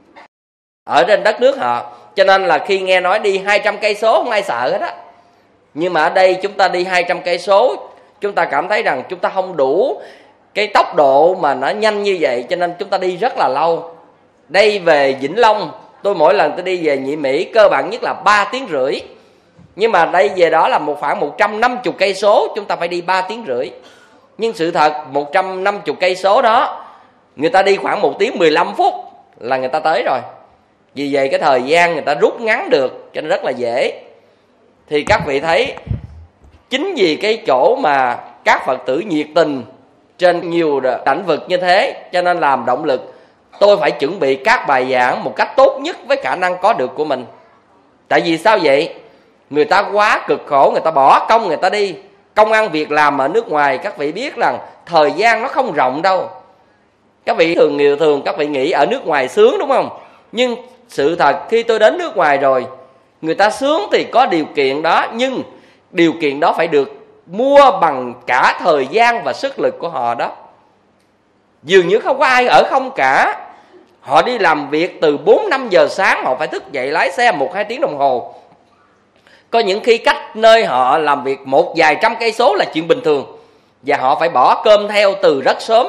ở trên đất nước họ. Cho nên là khi nghe nói đi hai trăm cây số không ai sợ hết á. Nhưng mà ở đây chúng ta đi hai trăm cây số, chúng ta cảm thấy rằng chúng ta không đủ cái tốc độ mà nó nhanh như vậy, cho nên chúng ta đi rất là lâu. Đây về Vĩnh Long, tôi mỗi lần tôi đi về Nhị Mỹ cơ bản nhất là ba tiếng rưỡi. Nhưng mà đây về đó là một khoảng một trăm năm mươi cây số, chúng ta phải đi ba tiếng rưỡi. Nhưng sự thật một trăm năm mươi cây số đó người ta đi khoảng một tiếng mười lăm phút là người ta tới rồi. Vì vậy cái thời gian người ta rút ngắn được, cho nên rất là dễ. Thì các vị thấy, chính vì cái chỗ mà các Phật tử nhiệt tình trên nhiều lĩnh vực như thế, cho nên làm động lực tôi phải chuẩn bị các bài giảng một cách tốt nhất với khả năng có được của mình. Tại vì sao vậy? Người ta quá cực khổ, người ta bỏ công người ta đi. Công ăn việc làm ở nước ngoài, các vị biết rằng thời gian nó không rộng đâu. Các vị thường nhiều thường các vị nghĩ ở nước ngoài sướng đúng không? Nhưng sự thật khi tôi đến nước ngoài rồi, người ta sướng thì có điều kiện đó, nhưng điều kiện đó phải được mua bằng cả thời gian và sức lực của họ đó. Dường như không có ai ở không cả. Họ đi làm việc từ bốn năm giờ sáng, họ phải thức dậy lái xe một hai tiếng đồng hồ. Có những khi cách nơi họ làm việc một vài trăm cây số là chuyện bình thường, và họ phải bỏ cơm theo từ rất sớm.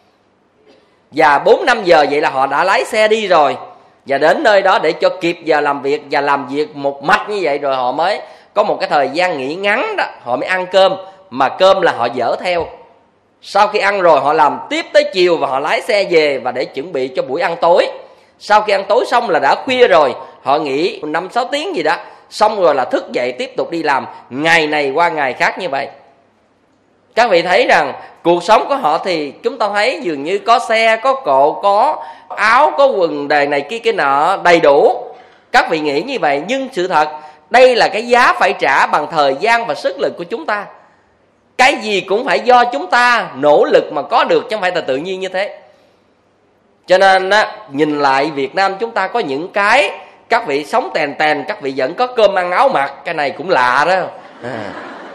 Và bốn năm giờ vậy là họ đã lái xe đi rồi, và đến nơi đó để cho kịp giờ làm việc, và làm việc một mạch như vậy rồi họ mới có một cái thời gian nghỉ ngắn đó, họ mới ăn cơm. Mà cơm là họ dỡ theo. Sau khi ăn rồi họ làm tiếp tới chiều và họ lái xe về và để chuẩn bị cho buổi ăn tối. Sau khi ăn tối xong là đã khuya rồi, họ nghỉ năm sáu tiếng gì đó, xong rồi là thức dậy tiếp tục đi làm, ngày này qua ngày khác như vậy. Các vị thấy rằng cuộc sống của họ thì chúng ta thấy dường như có xe, có cộ, có áo, có quần đề này kia cái nọ đầy đủ. Các vị nghĩ như vậy, nhưng sự thật đây là cái giá phải trả bằng thời gian và sức lực của chúng ta. Cái gì cũng phải do chúng ta nỗ lực mà có được, chứ không phải là tự nhiên như thế. Cho nên á, nhìn lại Việt Nam chúng ta có những cái các vị sống tèn tèn, các vị vẫn có cơm ăn áo mặc. Cái này cũng lạ đó. À.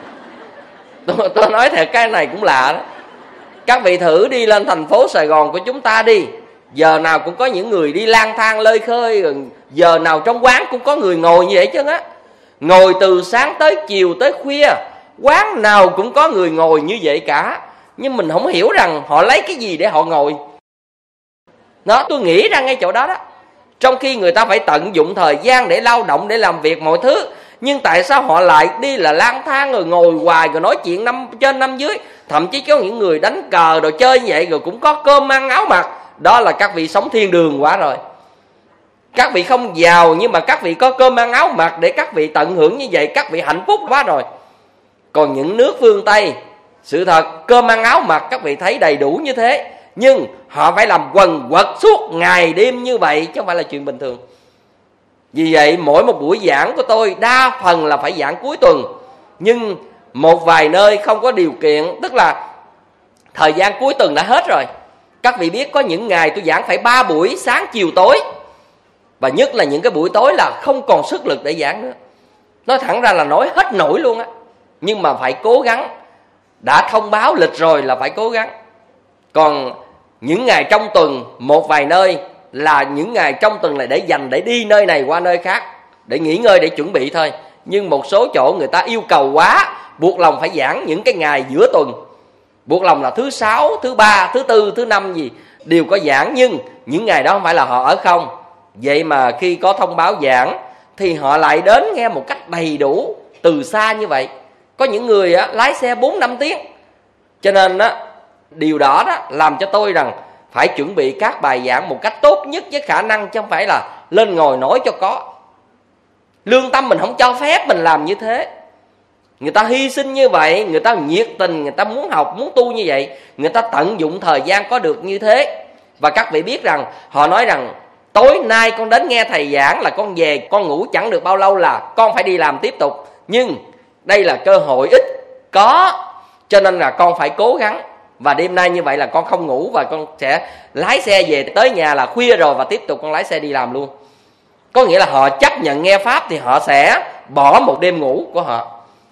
Tôi, tôi nói thật cái này cũng lạ đó. Các vị thử đi lên thành phố Sài Gòn của chúng ta đi, Giờ nào cũng có những người đi lang thang lơi khơi, rồi giờ nào trong quán cũng có người ngồi như vậy chứ á. Ngồi từ sáng tới chiều tới khuya, quán nào cũng có người ngồi như vậy cả. Nhưng mình không hiểu rằng họ lấy cái gì để họ ngồi. Đó, tôi nghĩ ra ngay chỗ đó đó. Trong khi người ta phải tận dụng thời gian để lao động, để làm việc mọi thứ, nhưng tại sao họ lại đi là lang thang rồi ngồi hoài, rồi nói chuyện năm trên năm dưới. Thậm chí có những người đánh cờ rồi chơi như vậy, rồi cũng có cơm ăn áo mặc. Đó là các vị sống thiên đường quá rồi. Các vị không giàu nhưng mà các vị có cơm ăn áo mặc để các vị tận hưởng như vậy, các vị hạnh phúc quá rồi. Còn những nước phương Tây, sự thật cơm ăn áo mặc các vị thấy đầy đủ như thế, nhưng họ phải làm quần quật suốt ngày đêm như vậy, chứ không phải là chuyện bình thường. Vì vậy mỗi một buổi giảng của tôi đa phần là phải giảng cuối tuần. Nhưng một vài nơi không có điều kiện, tức là thời gian cuối tuần đã hết rồi. Các vị biết có những ngày tôi giảng phải ba buổi sáng chiều tối. Và nhất là những cái buổi tối là không còn sức lực để giảng nữa. Nói thẳng ra là nói hết nổi luôn á. Nhưng mà phải cố gắng. Đã thông báo lịch rồi là phải cố gắng. Còn những ngày trong tuần, một vài nơi là những ngày trong tuần này để dành để đi nơi này qua nơi khác, để nghỉ ngơi, để chuẩn bị thôi. Nhưng một số chỗ người ta yêu cầu quá, buộc lòng phải giảng những cái ngày giữa tuần. Buộc lòng là thứ sáu, thứ ba, thứ tư, thứ năm gì đều có giảng. Nhưng những ngày đó không phải là họ ở không. Vậy mà khi có thông báo giảng thì họ lại đến nghe một cách đầy đủ từ xa như vậy. Có những người á, lái xe bốn năm tiếng. Cho nên á, điều đó đó làm cho tôi rằng phải chuẩn bị các bài giảng một cách tốt nhất với khả năng, chứ không phải là lên ngồi nói cho có. Lương tâm mình không cho phép mình làm như thế. Người ta hy sinh như vậy, người ta nhiệt tình, người ta muốn học, muốn tu như vậy, người ta tận dụng thời gian có được như thế. Và các vị biết rằng họ nói rằng tối nay con đến nghe thầy giảng là con về, con ngủ chẳng được bao lâu là con phải đi làm tiếp tục. Nhưng đây là cơ hội ít có, cho nên là con phải cố gắng. Và đêm nay như vậy là con không ngủ, và con sẽ lái xe về tới nhà là khuya rồi, và tiếp tục con lái xe đi làm luôn. Có nghĩa là họ chấp nhận nghe Pháp thì họ sẽ bỏ một đêm ngủ của họ.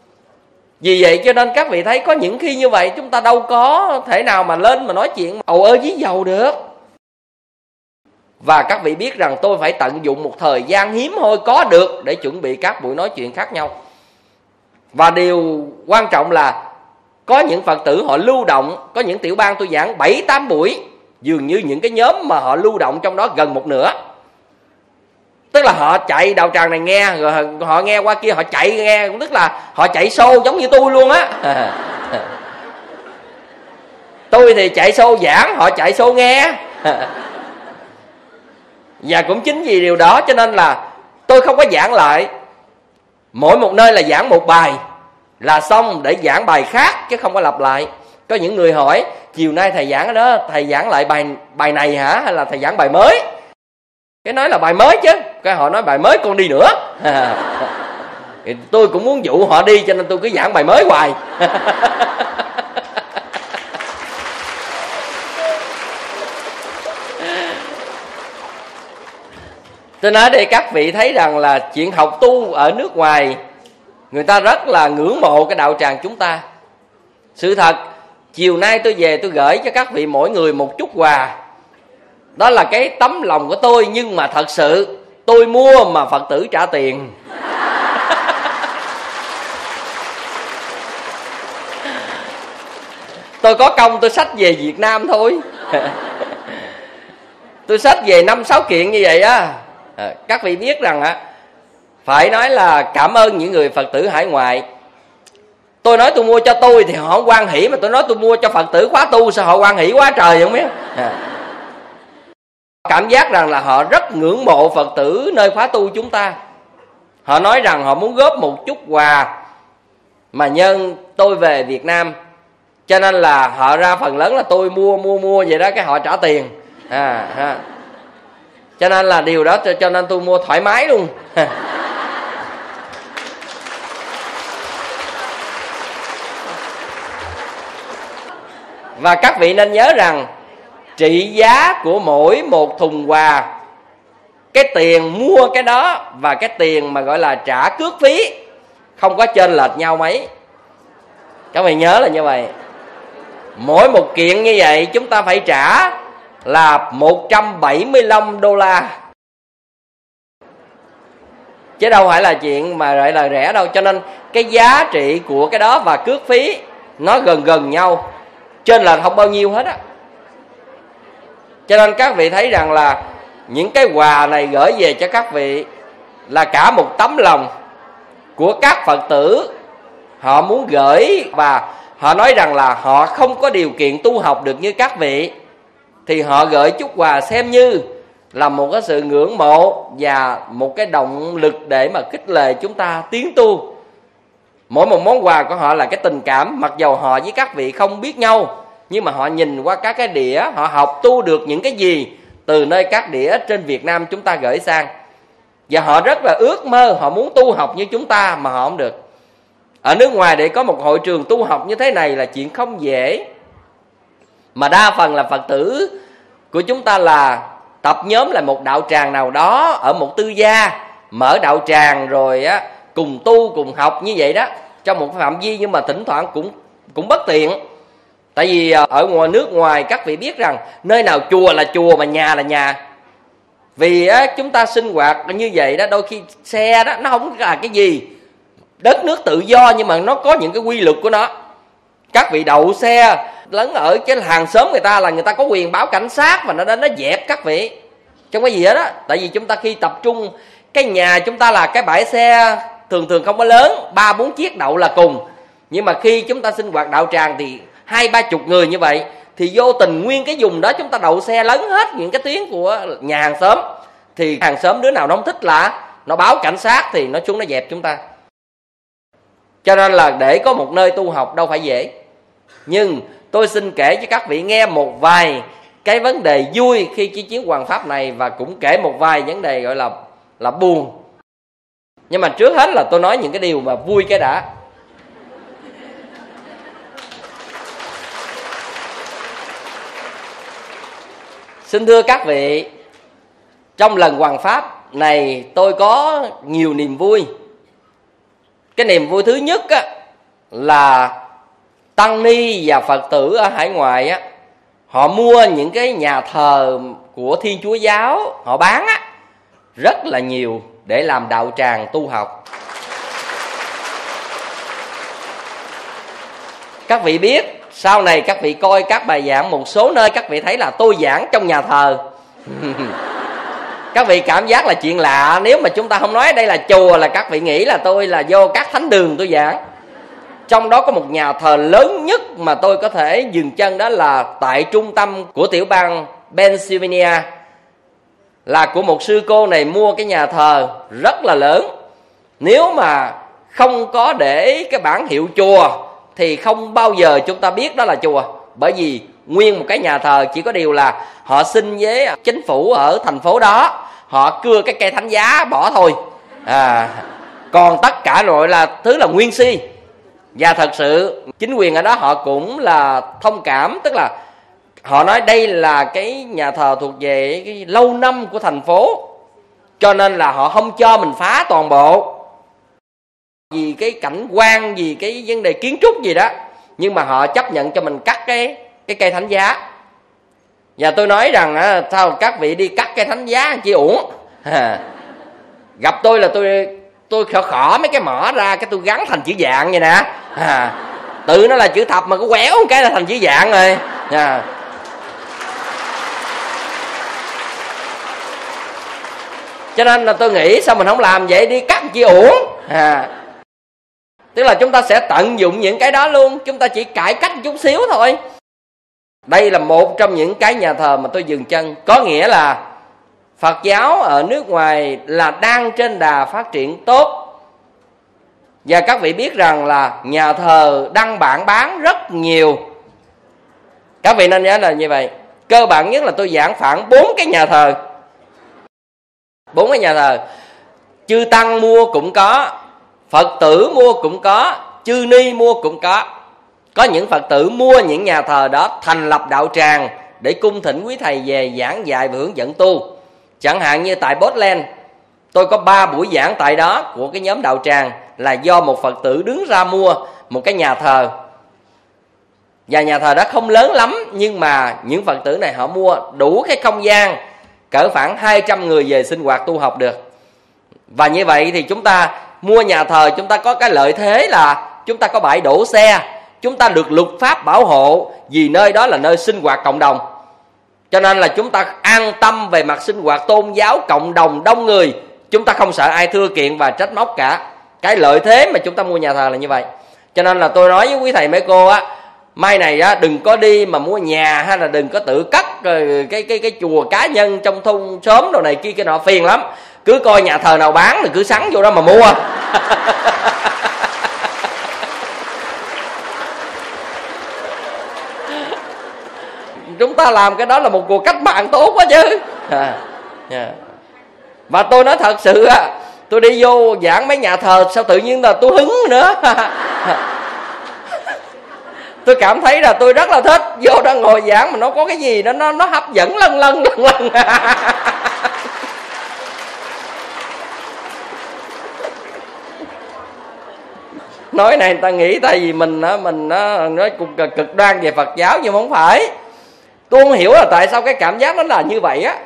Vì vậy cho nên các vị thấy có những khi như vậy chúng ta đâu có thể nào mà lên mà nói chuyện ầu ơ dí dầu được. Và các vị biết rằng tôi phải tận dụng một thời gian hiếm hoi có được để chuẩn bị các buổi nói chuyện khác nhau. Và điều quan trọng là có những Phật tử họ lưu động, có những tiểu bang tôi giảng bảy tám buổi, dường như những cái nhóm mà họ lưu động trong đó gần một nửa. Tức là họ chạy đạo tràng này nghe, rồi họ nghe qua kia họ chạy nghe, tức là họ chạy xô giống như tôi luôn á. Tôi thì chạy xô giảng, họ chạy xô nghe. Và cũng chính vì điều đó cho nên là tôi không có giảng lại. Mỗi một nơi là giảng một bài là xong, để giảng bài khác chứ không có lặp lại. Có những người hỏi chiều nay thầy giảng ở đó, thầy giảng lại bài bài này hả, hay là thầy giảng bài mới? Cái nói là bài mới chứ. Cái họ nói bài mới con đi nữa. Thì tôi cũng muốn dụ họ đi, cho nên tôi cứ giảng bài mới hoài. Tôi nói đây các vị thấy rằng là chuyện học tu ở nước ngoài, người ta rất là ngưỡng mộ cái đạo tràng chúng ta. Sự thật, chiều nay tôi về tôi gửi cho các vị mỗi người một chút quà. Đó là cái tấm lòng của tôi, nhưng mà thật sự tôi mua mà Phật tử trả tiền. Tôi có công tôi xách về Việt Nam thôi. Tôi xách về năm sáu kiện như vậy á. À, các vị biết rằng á, phải nói là cảm ơn những người Phật tử hải ngoại. Tôi nói tôi mua cho tôi thì họ không hoan hỉ, mà tôi nói tôi mua cho Phật tử khóa tu sao họ hoan hỉ quá trời không biết. À, cảm giác rằng là họ rất ngưỡng mộ Phật tử nơi khóa tu chúng ta. Họ nói rằng họ muốn góp một chút quà mà nhân tôi về Việt Nam, cho nên là họ ra phần lớn là tôi mua mua mua vậy đó, cái họ trả tiền. À, ha. Cho nên là điều đó cho nên tôi mua thoải mái luôn. Và các vị nên nhớ rằng trị giá của mỗi một thùng quà, cái tiền mua cái đó và cái tiền mà gọi là trả cước phí không có chênh lệch nhau mấy. Các vị nhớ là như vậy. Mỗi một kiện như vậy chúng ta phải trả là một trăm bảy mươi lăm đô la, chứ đâu phải là chuyện mà gọi là rẻ đâu. Cho nên cái giá trị của cái đó và cước phí nó gần gần nhau, trên là không bao nhiêu hết á. Cho nên các vị thấy rằng là những cái quà này gửi về cho các vị là cả một tấm lòng của các Phật tử. Họ muốn gửi và họ nói rằng là họ không có điều kiện tu học được như các vị, thì họ gửi chút quà xem như là một cái sự ngưỡng mộ và một cái động lực để mà khích lệ chúng ta tiến tu. Mỗi một món quà của họ là cái tình cảm, mặc dầu họ với các vị không biết nhau, nhưng mà họ nhìn qua các cái đĩa, họ học tu được những cái gì từ nơi các đĩa trên Việt Nam chúng ta gửi sang. Và họ rất là ước mơ, họ muốn tu học như chúng ta mà họ không được. Ở nước ngoài để có một hội trường tu học như thế này là chuyện không dễ. Mà đa phần là Phật tử của chúng ta là tập nhóm lại một đạo tràng nào đó ở một tư gia, mở đạo tràng rồi á cùng tu cùng học như vậy đó, trong một phạm vi, nhưng mà thỉnh thoảng cũng cũng bất tiện. Tại vì ở ngoài nước ngoài các vị biết rằng nơi nào chùa là chùa mà nhà là nhà. Vì á, chúng ta sinh hoạt như vậy đó, đôi khi xe đó nó không là cái gì, đất nước tự do nhưng mà nó có những cái quy luật của nó. Các vị đậu xe lấn ở cái hàng xóm người ta là người ta có quyền báo cảnh sát và nó đến nó dẹp các vị, trong cái gì hết đó. Tại vì chúng ta khi tập trung, cái nhà chúng ta là cái bãi xe thường thường không có lớn, ba bốn chiếc đậu là cùng. Nhưng mà khi chúng ta sinh hoạt đạo tràng thì hai ba chục người như vậy, thì vô tình nguyên cái vùng đó chúng ta đậu xe lấn hết những cái tuyến của nhà hàng xóm, thì hàng xóm đứa nào nó không thích là nó báo cảnh sát thì nó xuống nó dẹp chúng ta. Cho nên là để có một nơi tu học đâu phải dễ. Nhưng tôi xin kể cho các vị nghe một vài cái vấn đề vui khi chi chuyến Hoằng Pháp này, và cũng kể một vài vấn đề gọi là là buồn. Nhưng mà trước hết là tôi nói những cái điều mà vui cái đã. Xin thưa các vị, trong lần Hoằng Pháp này tôi có nhiều niềm vui. Cái niềm vui thứ nhất á, là tăng ni và Phật tử ở hải ngoại á, họ mua những cái nhà thờ của Thiên Chúa giáo, họ bán á, rất là nhiều để làm đạo tràng tu học. Các vị biết, sau này các vị coi các bài giảng một số nơi, các vị thấy là tôi giảng trong nhà thờ. Các vị cảm giác là chuyện lạ. Nếu mà chúng ta không nói đây là chùa là các vị nghĩ là tôi là vô các thánh đường tôi giảng. Trong đó có một nhà thờ lớn nhất mà tôi có thể dừng chân, đó là tại trung tâm của tiểu bang Pennsylvania, là của một sư cô này mua cái nhà thờ rất là lớn. Nếu mà không có để cái bảng hiệu chùa thì không bao giờ chúng ta biết đó là chùa. Bởi vì nguyên một cái nhà thờ, chỉ có điều là họ xin với chính phủ ở thành phố đó, họ cưa cái cây thánh giá bỏ thôi. à, Còn tất cả rồi là thứ là nguyên si. Và thật sự chính quyền ở đó họ cũng là thông cảm, tức là họ nói đây là cái nhà thờ thuộc về cái lâu năm của thành phố, cho nên là họ không cho mình phá toàn bộ vì cái cảnh quan, vì cái vấn đề kiến trúc gì đó, nhưng mà họ chấp nhận cho mình cắt cái cái cây thánh giá. Và tôi nói rằng á, sao các vị đi cắt cây thánh giá chỉ uổng. à, Gặp tôi là tôi tôi khỏ khỏ mấy cái mỏ ra, cái tôi gắn thành chữ dạng vậy nè. à, Tự nó là chữ thập mà có quẹo một cái là thành chữ dạng rồi. à. Cho nên là tôi nghĩ sao mình không làm vậy, đi cắt chỉ uổng. à. Tức là chúng ta sẽ tận dụng những cái đó luôn, chúng ta chỉ cải cách chút xíu thôi. Đây là một trong những cái nhà thờ mà tôi dừng chân. Có nghĩa là Phật giáo ở nước ngoài là đang trên đà phát triển tốt. Và các vị biết rằng là nhà thờ đăng bản bán rất nhiều. Các vị nên nhớ là như vậy. Cơ bản nhất là tôi giảng khoảng bốn cái nhà thờ. Bốn cái nhà thờ. Chư Tăng mua cũng có, Phật tử mua cũng có, chư ni mua cũng có. Có những Phật tử mua những nhà thờ đó thành lập đạo tràng để cung thỉnh quý thầy về giảng dạy và hướng dẫn tu. Chẳng hạn như tại Portland, tôi có ba buổi giảng tại đó của cái nhóm đạo tràng là do một Phật tử đứng ra mua một cái nhà thờ. Và nhà thờ đó không lớn lắm, nhưng mà những Phật tử này họ mua đủ cái không gian cỡ khoảng hai trăm người về sinh hoạt tu học được. Và như vậy thì chúng ta mua nhà thờ, chúng ta có cái lợi thế là chúng ta có bãi đổ xe, chúng ta được luật pháp bảo hộ, vì nơi đó là nơi sinh hoạt cộng đồng. Cho nên là chúng ta an tâm về mặt sinh hoạt tôn giáo cộng đồng đông người, chúng ta không sợ ai thưa kiện và trách móc cả. Cái lợi thế mà chúng ta mua nhà thờ là như vậy. Cho nên là tôi nói với quý thầy mấy cô á, mai này á đừng có đi mà mua nhà, hay là đừng có tự cất cái cái cái chùa cá nhân trong thôn xóm đồ này kia cái nọ, phiền lắm. Cứ coi nhà thờ nào bán thì cứ sắn vô đó mà mua. Chúng ta làm cái đó là một cuộc cách mạng tốt quá chứ. À, yeah. Và tôi nói thật sự á, tôi đi vô giảng mấy nhà thờ sao tự nhiên là tôi hứng nữa. Tôi cảm thấy là tôi rất là thích vô đó ngồi giảng mà nó có cái gì đó nó nó hấp dẫn lân lân lân lân. Nói này người ta nghĩ tại vì mình á mình á nói cực cực đoan về Phật giáo, nhưng mà không phải. Tôi không hiểu là tại sao cái cảm giác nó là như vậy á.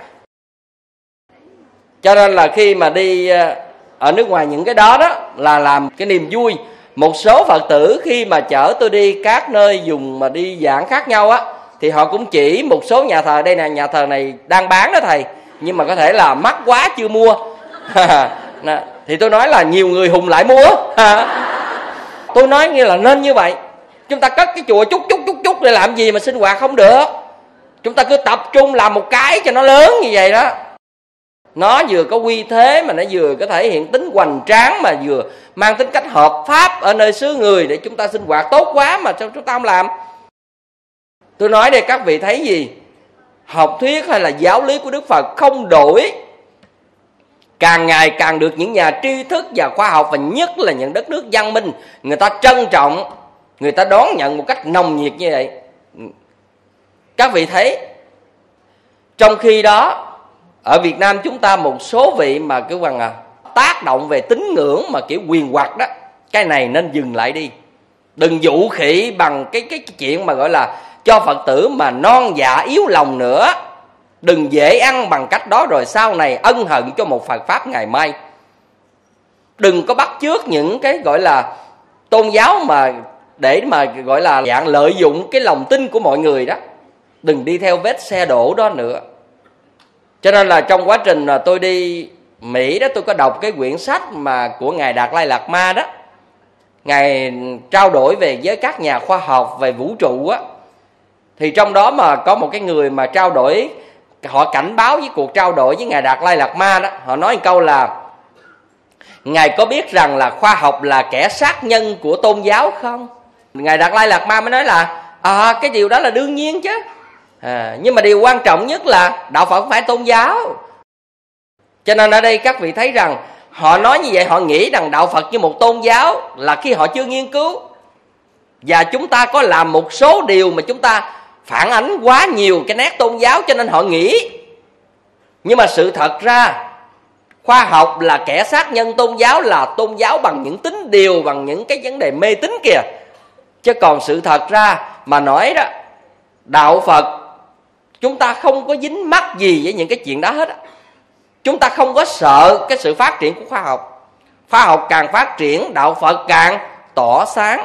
Cho nên là khi mà đi ở nước ngoài những cái đó đó là làm cái niềm vui. Một số Phật tử khi mà chở tôi đi các nơi dùng mà đi giảng khác nhau á, thì họ cũng chỉ một số nhà thờ, đây nè nhà thờ này đang bán đó thầy, nhưng mà có thể là mắc quá chưa mua. Thì tôi nói là nhiều người hùng lại mua. Tôi nói như là nên như vậy. Chúng ta cất cái chùa chút chút chút chút để làm gì mà sinh hoạt không được. Chúng ta cứ tập trung làm một cái cho nó lớn như vậy đó. Nó vừa có uy thế mà nó vừa có thể hiện tính hoành tráng, mà vừa mang tính cách hợp pháp ở nơi xứ người để chúng ta sinh hoạt tốt quá mà sao chúng ta không làm. Tôi nói đây các vị thấy gì? Học thuyết hay là giáo lý của Đức Phật không đổi. Càng ngày càng được những nhà tri thức và khoa học, và nhất là những đất nước văn minh, người ta trân trọng, người ta đón nhận một cách nồng nhiệt như vậy. Các vị thấy, trong khi đó ở Việt Nam chúng ta một số vị mà cứ bằng à, tác động về tín ngưỡng mà kiểu quyền hoặc đó, cái này nên dừng lại đi. Đừng dụ khỉ bằng cái, cái cái chuyện mà gọi là cho Phật tử mà non dạ yếu lòng nữa. Đừng dễ ăn bằng cách đó rồi sau này ân hận cho một Phật Pháp ngày mai. Đừng có bắt chước những cái gọi là tôn giáo mà để mà gọi là dạng lợi dụng cái lòng tin của mọi người đó. Đừng đi theo vết xe đổ đó nữa. Cho nên là trong quá trình là tôi đi Mỹ đó, tôi có đọc cái quyển sách mà của Ngài Đạt Lai Lạt Ma đó. Ngài trao đổi về với các nhà khoa học về vũ trụ á. Thì trong đó mà có một cái người mà trao đổi, họ cảnh báo với cuộc trao đổi với Ngài Đạt Lai Lạt Ma đó. Họ nói một câu là: Ngài có biết rằng là khoa học là kẻ sát nhân của tôn giáo không? Ngài Đạt Lai Lạt Ma mới nói là à, cái điều đó là đương nhiên chứ. À, nhưng mà điều quan trọng nhất là đạo Phật không phải tôn giáo. Cho nên ở đây các vị thấy rằng họ nói như vậy, họ nghĩ rằng đạo Phật như một tôn giáo là khi họ chưa nghiên cứu. Và chúng ta có làm một số điều mà chúng ta phản ánh quá nhiều cái nét tôn giáo, cho nên họ nghĩ. Nhưng mà sự thật ra khoa học là kẻ sát nhân tôn giáo, là tôn giáo bằng những tín điều, bằng những cái vấn đề mê tín kìa. Chứ còn sự thật ra mà nói đó, đạo Phật chúng ta không có dính mắc gì với những cái chuyện đó hết. Chúng ta không có sợ cái sự phát triển của khoa học. Khoa học càng phát triển, đạo Phật càng tỏ sáng.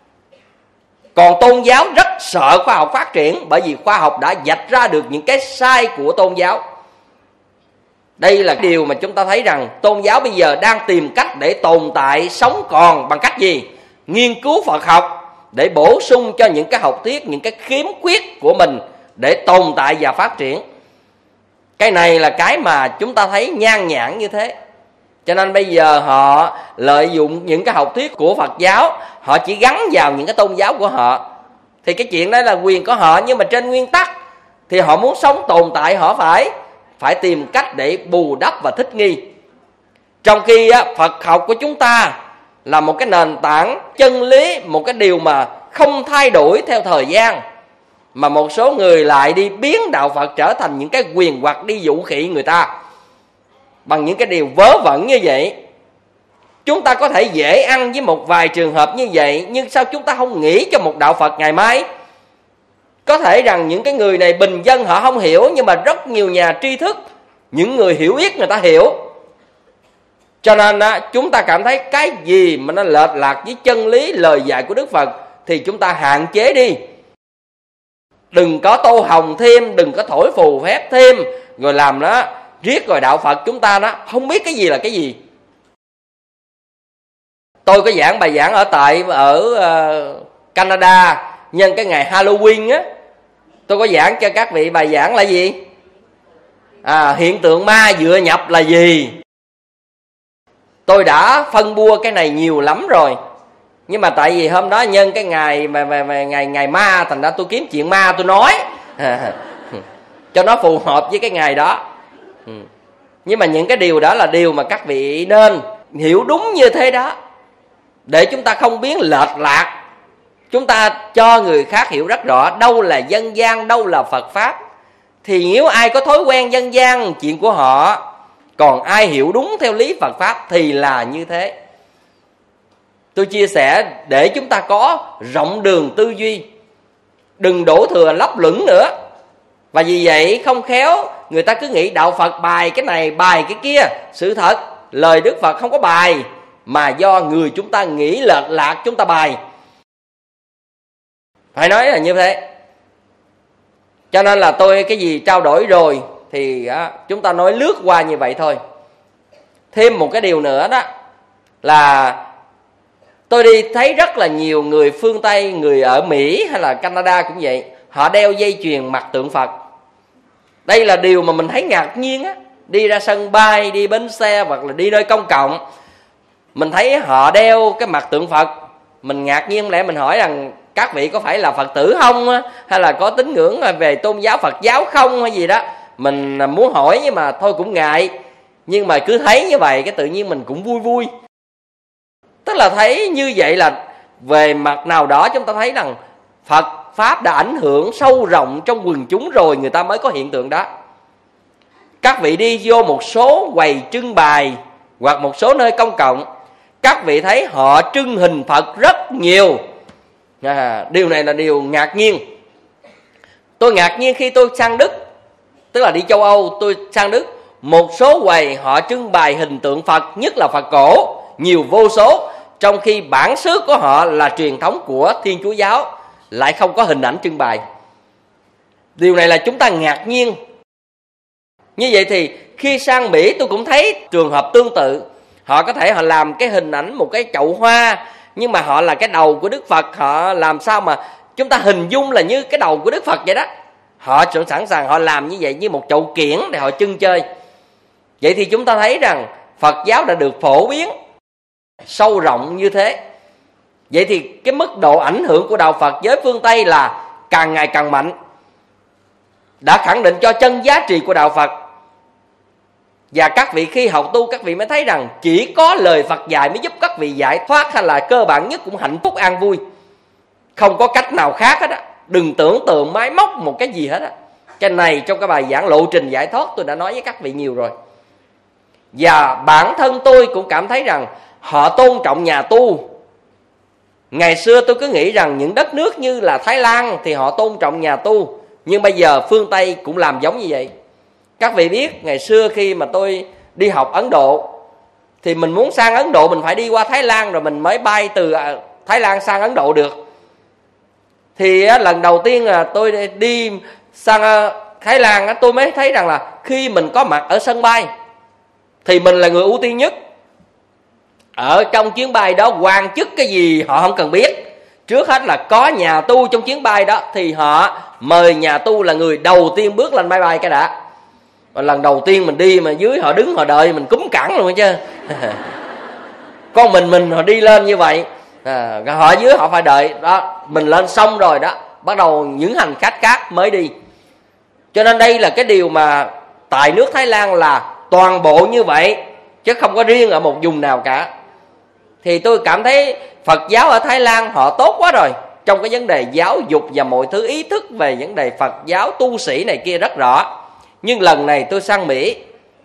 Còn tôn giáo rất sợ khoa học phát triển, bởi vì khoa học đã vạch ra được những cái sai của tôn giáo. Đây là điều mà chúng ta thấy rằng tôn giáo bây giờ đang tìm cách để tồn tại, sống còn bằng cách gì? Nghiên cứu Phật học để bổ sung cho những cái học thuyết, những cái khiếm khuyết của mình để tồn tại và phát triển. Cái này là cái mà chúng ta thấy nhan nhản như thế. Cho nên bây giờ họ lợi dụng những cái học thuyết của Phật giáo, họ chỉ gắn vào những cái tôn giáo của họ. Thì cái chuyện đó là quyền của họ, nhưng mà trên nguyên tắc thì họ muốn sống tồn tại, họ phải phải tìm cách để bù đắp và thích nghi. Trong khi á, Phật học của chúng ta là một cái nền tảng chân lý, một cái điều mà không thay đổi theo thời gian, mà một số người lại đi biến đạo Phật trở thành những cái quyền hoặc, đi dụ khị người ta bằng những cái điều vớ vẩn như vậy. Chúng ta có thể dễ ăn với một vài trường hợp như vậy, nhưng sao chúng ta không nghĩ cho một đạo Phật ngày mai? Có thể rằng những cái người này bình dân họ không hiểu, nhưng mà rất nhiều nhà tri thức, những người hiểu biết người ta hiểu. Cho nên á, chúng ta cảm thấy cái gì mà nó lệch lạc với chân lý lời dạy của Đức Phật thì chúng ta hạn chế đi. Đừng có tô hồng thêm, đừng có thổi phù phép thêm, rồi làm nó riết rồi đạo Phật chúng ta đó không biết cái gì là cái gì. Tôi có giảng bài giảng ở tại ở uh, Canada nhân cái ngày Halloween á. Tôi có giảng cho các vị bài giảng là gì? À, hiện tượng ma dựa nhập là gì? Tôi đã phân bua cái này nhiều lắm rồi. Nhưng mà tại vì hôm đó nhân cái ngày mà, mà, mà ngày ngày ma, thành ra tôi kiếm chuyện ma tôi nói à, cho nó phù hợp với cái ngày đó. Ừ. Nhưng mà những cái điều đó là điều mà các vị nên hiểu đúng như thế đó, để chúng ta không biến lệch lạc. Chúng ta cho người khác hiểu rất rõ đâu là dân gian, đâu là Phật Pháp. Thì nếu ai có thói quen dân gian, chuyện của họ. Còn ai hiểu đúng theo lý Phật Pháp thì là như thế. Tôi chia sẻ để chúng ta có rộng đường tư duy, đừng đổ thừa lấp lửng nữa. Và vì vậy không khéo người ta cứ nghĩ đạo Phật bài cái này bài cái kia. Sự thật lời Đức Phật không có bài, mà do người chúng ta nghĩ lệch lạc chúng ta bài. Phải nói là như thế. Cho nên là tôi cái gì trao đổi rồi thì á, chúng ta nói lướt qua như vậy thôi. Thêm một cái điều nữa đó là tôi đi thấy rất là nhiều người phương Tây, người ở Mỹ hay là Canada cũng vậy, họ đeo dây chuyền mặt tượng Phật. Đây là điều mà mình thấy ngạc nhiên á. Đi ra sân bay, đi bến xe hoặc là đi nơi công cộng, mình thấy họ đeo cái mặt tượng Phật. Mình ngạc nhiên, lẽ mình hỏi rằng các vị có phải là Phật tử không á, hay là có tín ngưỡng về tôn giáo Phật giáo không hay gì đó. Mình muốn hỏi nhưng mà thôi cũng ngại. Nhưng mà cứ thấy như vậy cái tự nhiên mình cũng vui vui. Tức là thấy như vậy là về mặt nào đó chúng ta thấy rằng Phật Pháp đã ảnh hưởng sâu rộng trong quần chúng rồi, người ta mới có hiện tượng đó. Các vị đi vô một số quầy trưng bày hoặc một số nơi công cộng, các vị thấy họ trưng hình Phật rất nhiều. À, điều này là điều ngạc nhiên. Tôi ngạc nhiên khi tôi sang Đức, tức là đi châu Âu, tôi sang Đức, một số quầy họ trưng bày hình tượng Phật, nhất là Phật cổ, nhiều vô số, trong khi bản xứ của họ là truyền thống của Thiên Chúa giáo, lại không có hình ảnh trưng bày. Điều này là chúng ta ngạc nhiên. Như vậy thì khi sang Mỹ tôi cũng thấy trường hợp tương tự. Họ có thể họ làm cái hình ảnh một cái chậu hoa, nhưng mà họ là cái đầu của Đức Phật. Họ làm sao mà chúng ta hình dung là như cái đầu của Đức Phật vậy đó. Họ sẵn sàng họ làm như vậy, như một chậu kiển để họ trưng chơi. Vậy thì chúng ta thấy rằng Phật giáo đã được phổ biến sâu rộng như thế. Vậy thì cái mức độ ảnh hưởng của đạo Phật với phương Tây là càng ngày càng mạnh, đã khẳng định cho chân giá trị của đạo Phật. Và các vị khi học tu, các vị mới thấy rằng chỉ có lời Phật dạy mới giúp các vị giải thoát, hay là cơ bản nhất cũng hạnh phúc an vui. Không có cách nào khác hết á. Đừng tưởng tượng máy móc một cái gì hết á. Cái này trong cái bài giảng lộ trình giải thoát tôi đã nói với các vị nhiều rồi. Và bản thân tôi cũng cảm thấy rằng họ tôn trọng nhà tu. Ngày xưa tôi cứ nghĩ rằng những đất nước như là Thái Lan thì họ tôn trọng nhà tu, nhưng bây giờ phương Tây cũng làm giống như vậy. Các vị biết ngày xưa khi mà tôi đi học Ấn Độ, thì mình muốn sang Ấn Độ mình phải đi qua Thái Lan rồi mình mới bay từ Thái Lan sang Ấn Độ được. Thì lần đầu tiên là tôi đi sang Thái Lan, tôi mới thấy rằng là khi mình có mặt ở sân bay thì mình là người ưu tiên nhất. Ở trong chuyến bay đó quan chức cái gì họ không cần biết. Trước hết là có nhà tu trong chuyến bay đó thì họ mời nhà tu là người đầu tiên bước lên máy bay cái đã. Và lần đầu tiên mình đi mà dưới họ đứng họ đợi mình cúm cẳng luôn chứ. Con mình mình họ đi lên như vậy, à, họ dưới họ phải đợi đó. Mình lên xong rồi đó, bắt đầu những hành khách khác mới đi. Cho nên đây là cái điều mà tại nước Thái Lan là toàn bộ như vậy, chứ không có riêng ở một vùng nào cả. Thì tôi cảm thấy Phật giáo ở Thái Lan họ tốt quá rồi. Trong cái vấn đề giáo dục và mọi thứ, ý thức về vấn đề Phật giáo tu sĩ này kia rất rõ. Nhưng lần này tôi sang Mỹ,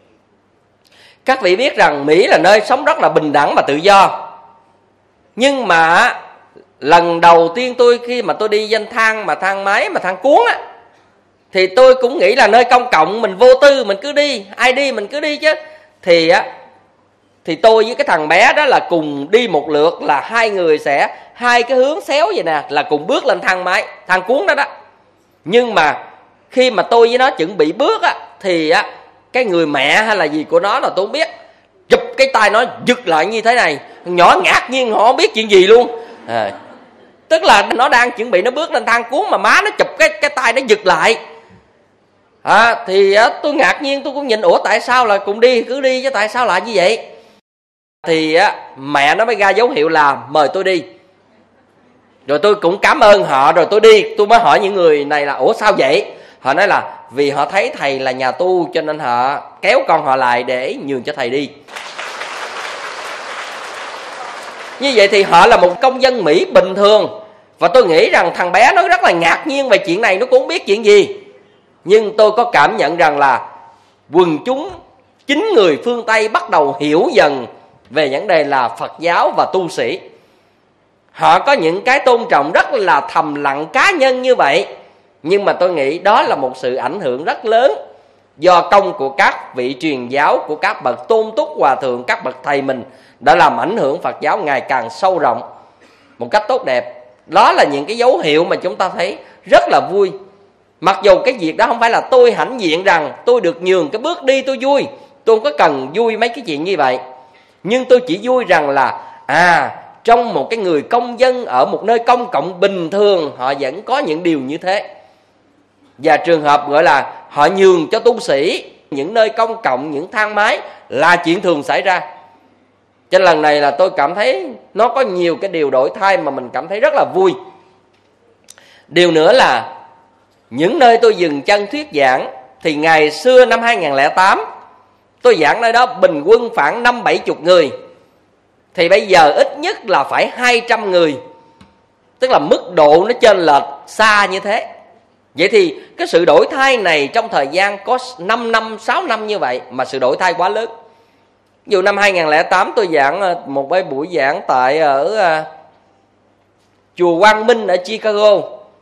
các vị biết rằng Mỹ là nơi sống rất là bình đẳng và tự do. Nhưng mà lần đầu tiên tôi khi mà tôi đi danh thang mà thang máy mà thang cuốn á, thì tôi cũng nghĩ là nơi công cộng mình vô tư, mình cứ đi, ai đi mình cứ đi chứ. Thì á thì tôi với cái thằng bé đó là cùng đi một lượt, là hai người sẽ hai cái hướng xéo vậy nè, là cùng bước lên thang máy thang cuốn đó đó. Nhưng mà khi mà tôi với nó chuẩn bị bước á, thì á cái người mẹ hay là gì của nó là tôi không biết, chụp cái tay nó giật lại như thế này. Nhỏ ngạc nhiên, họ không biết chuyện gì luôn. À, tức là nó đang chuẩn bị nó bước lên thang cuốn mà má nó chụp cái cái tay nó giật lại. À, thì á, tôi ngạc nhiên, tôi cũng nhìn, ủa tại sao là cùng đi cứ đi chứ tại sao lại như vậy? Thì á, mẹ nó mới ra dấu hiệu là mời tôi đi. Rồi tôi cũng cảm ơn họ, rồi tôi đi. Tôi mới hỏi những người này là ủa sao vậy? Họ nói là vì họ thấy thầy là nhà tu cho nên họ kéo con họ lại để nhường cho thầy đi. Như vậy thì họ là một công dân Mỹ bình thường. Và tôi nghĩ rằng thằng bé nó rất là ngạc nhiên về chuyện này, nó cũng không biết chuyện gì. Nhưng tôi có cảm nhận rằng là quần chúng, chính người phương Tây bắt đầu hiểu dần về vấn đề là Phật giáo và tu sĩ. Họ có những cái tôn trọng rất là thầm lặng cá nhân như vậy. Nhưng mà tôi nghĩ đó là một sự ảnh hưởng rất lớn do công của các vị truyền giáo, của các bậc tôn túc hòa thượng, các bậc thầy mình đã làm ảnh hưởng Phật giáo ngày càng sâu rộng một cách tốt đẹp. Đó là những cái dấu hiệu mà chúng ta thấy rất là vui. Mặc dù cái việc đó không phải là tôi hãnh diện rằng tôi được nhường cái bước đi tôi vui, tôi không có cần vui mấy cái chuyện như vậy. Nhưng tôi chỉ vui rằng là à, trong một cái người công dân ở một nơi công cộng bình thường, họ vẫn có những điều như thế. Và trường hợp gọi là họ nhường cho tu sĩ những nơi công cộng, những thang máy là chuyện thường xảy ra. Cho nên lần này là tôi cảm thấy nó có nhiều cái điều đổi thay mà mình cảm thấy rất là vui. Điều nữa là những nơi tôi dừng chân thuyết giảng thì ngày xưa năm hai không không tám tôi giảng nơi đó bình quân khoảng năm bảy chục người. Thì bây giờ ít nhất là phải hai trăm người. Tức là mức độ nó chênh lệch xa như thế. Vậy thì cái sự đổi thay này trong thời gian có năm năm, sáu năm như vậy mà sự đổi thay quá lớn. Ví dụ năm hai không không tám tôi giảng một cái buổi giảng tại ở chùa Quang Minh ở Chicago.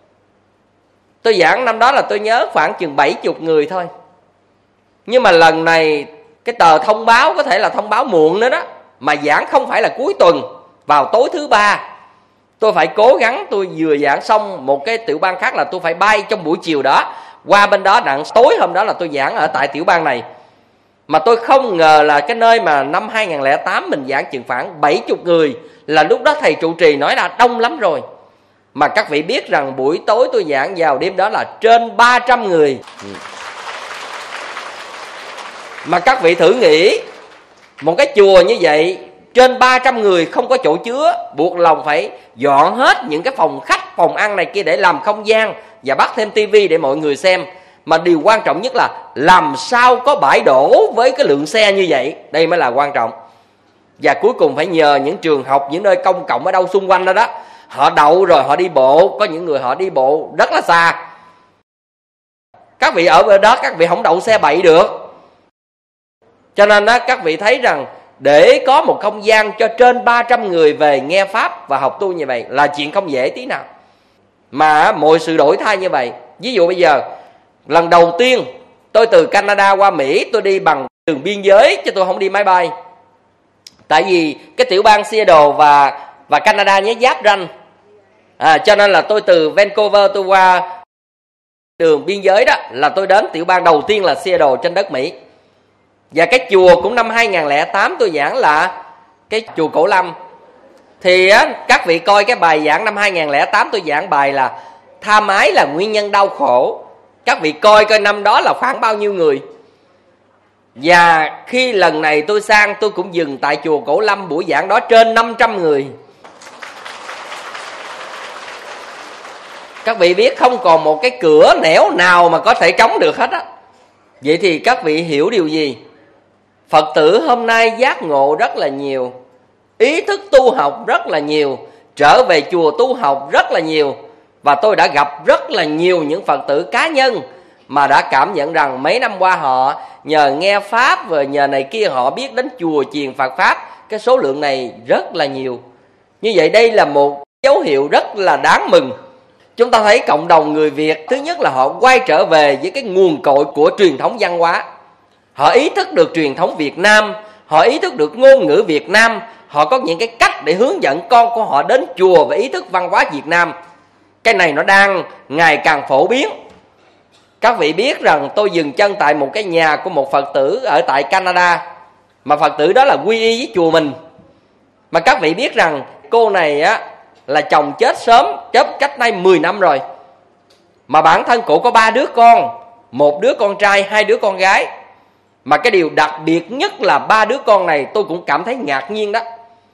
Tôi giảng năm đó là tôi nhớ khoảng chừng bảy chục người thôi. Nhưng mà lần này cái tờ thông báo có thể là thông báo muộn nữa đó, mà giảng không phải là cuối tuần, vào tối thứ ba. Tôi phải cố gắng, tôi vừa giảng xong một cái tiểu bang khác là tôi phải bay trong buổi chiều đó qua bên đó, đặng tối hôm đó là tôi giảng ở tại tiểu bang này. Mà tôi không ngờ là cái nơi mà năm hai không không tám mình giảng chừng khoảng bảy chục người, là lúc đó thầy trụ trì nói là đông lắm rồi. Mà các vị biết rằng buổi tối tôi giảng vào đêm đó là trên ba trăm người. Mà các vị thử nghĩ, một cái chùa như vậy trên ba trăm người không có chỗ chứa, buộc lòng phải dọn hết những cái phòng khách, phòng ăn này kia để làm không gian và bắt thêm tivi để mọi người xem. Mà điều quan trọng nhất là làm sao có bãi đổ với cái lượng xe như vậy, đây mới là quan trọng. Và cuối cùng phải nhờ những trường học, những nơi công cộng ở đâu xung quanh đó đó, họ đậu rồi họ đi bộ. Có những người họ đi bộ rất là xa. Các vị ở bên đó các vị không đậu xe bậy được. Cho nên đó, các vị thấy rằng để có một không gian cho trên ba trăm người về nghe Pháp và học tu như vậy là chuyện không dễ tí nào. Mà mọi sự đổi thay như vậy. Ví dụ bây giờ, lần đầu tiên tôi từ Canada qua Mỹ, tôi đi bằng đường biên giới chứ tôi không đi máy bay. Tại vì cái tiểu bang Seattle và, và Canada nhé giáp ranh. À, cho nên là tôi từ Vancouver tôi qua đường biên giới đó, là tôi đến tiểu bang đầu tiên là Seattle trên đất Mỹ. Và cái chùa cũng năm hai không không tám tôi giảng là cái chùa Cổ Lâm. Thì á, các vị coi cái bài giảng năm hai không không tám tôi giảng bài là tha mái là nguyên nhân đau khổ. Các vị coi coi năm đó là khoảng bao nhiêu người. Và khi lần này tôi sang, tôi cũng dừng tại chùa Cổ Lâm, buổi giảng đó trên năm trăm người. Các vị biết không còn một cái cửa nẻo nào mà có thể trống được hết á. Vậy thì các vị hiểu điều gì? Phật tử hôm nay giác ngộ rất là nhiều, ý thức tu học rất là nhiều, trở về chùa tu học rất là nhiều. Và tôi đã gặp rất là nhiều những Phật tử cá nhân mà đã cảm nhận rằng mấy năm qua họ nhờ nghe Pháp và nhờ này kia họ biết đến chùa chiền Phật Pháp. Cái số lượng này rất là nhiều. Như vậy đây là một dấu hiệu rất là đáng mừng. Chúng ta thấy cộng đồng người Việt, thứ nhất là họ quay trở về với cái nguồn cội của truyền thống văn hóa. Họ ý thức được truyền thống Việt Nam, họ ý thức được ngôn ngữ Việt Nam, họ có những cái cách để hướng dẫn con của họ đến chùa và ý thức văn hóa Việt Nam. Cái này nó đang ngày càng phổ biến. Các vị biết rằng tôi dừng chân tại một cái nhà của một Phật tử ở tại Canada, mà Phật tử đó là quy y với chùa mình. Mà các vị biết rằng cô này á là chồng chết sớm, chết cách nay mười năm rồi. Mà bản thân cổ có ba đứa con, một đứa con trai, hai đứa con gái. Mà cái điều đặc biệt nhất là ba đứa con này tôi cũng cảm thấy ngạc nhiên đó.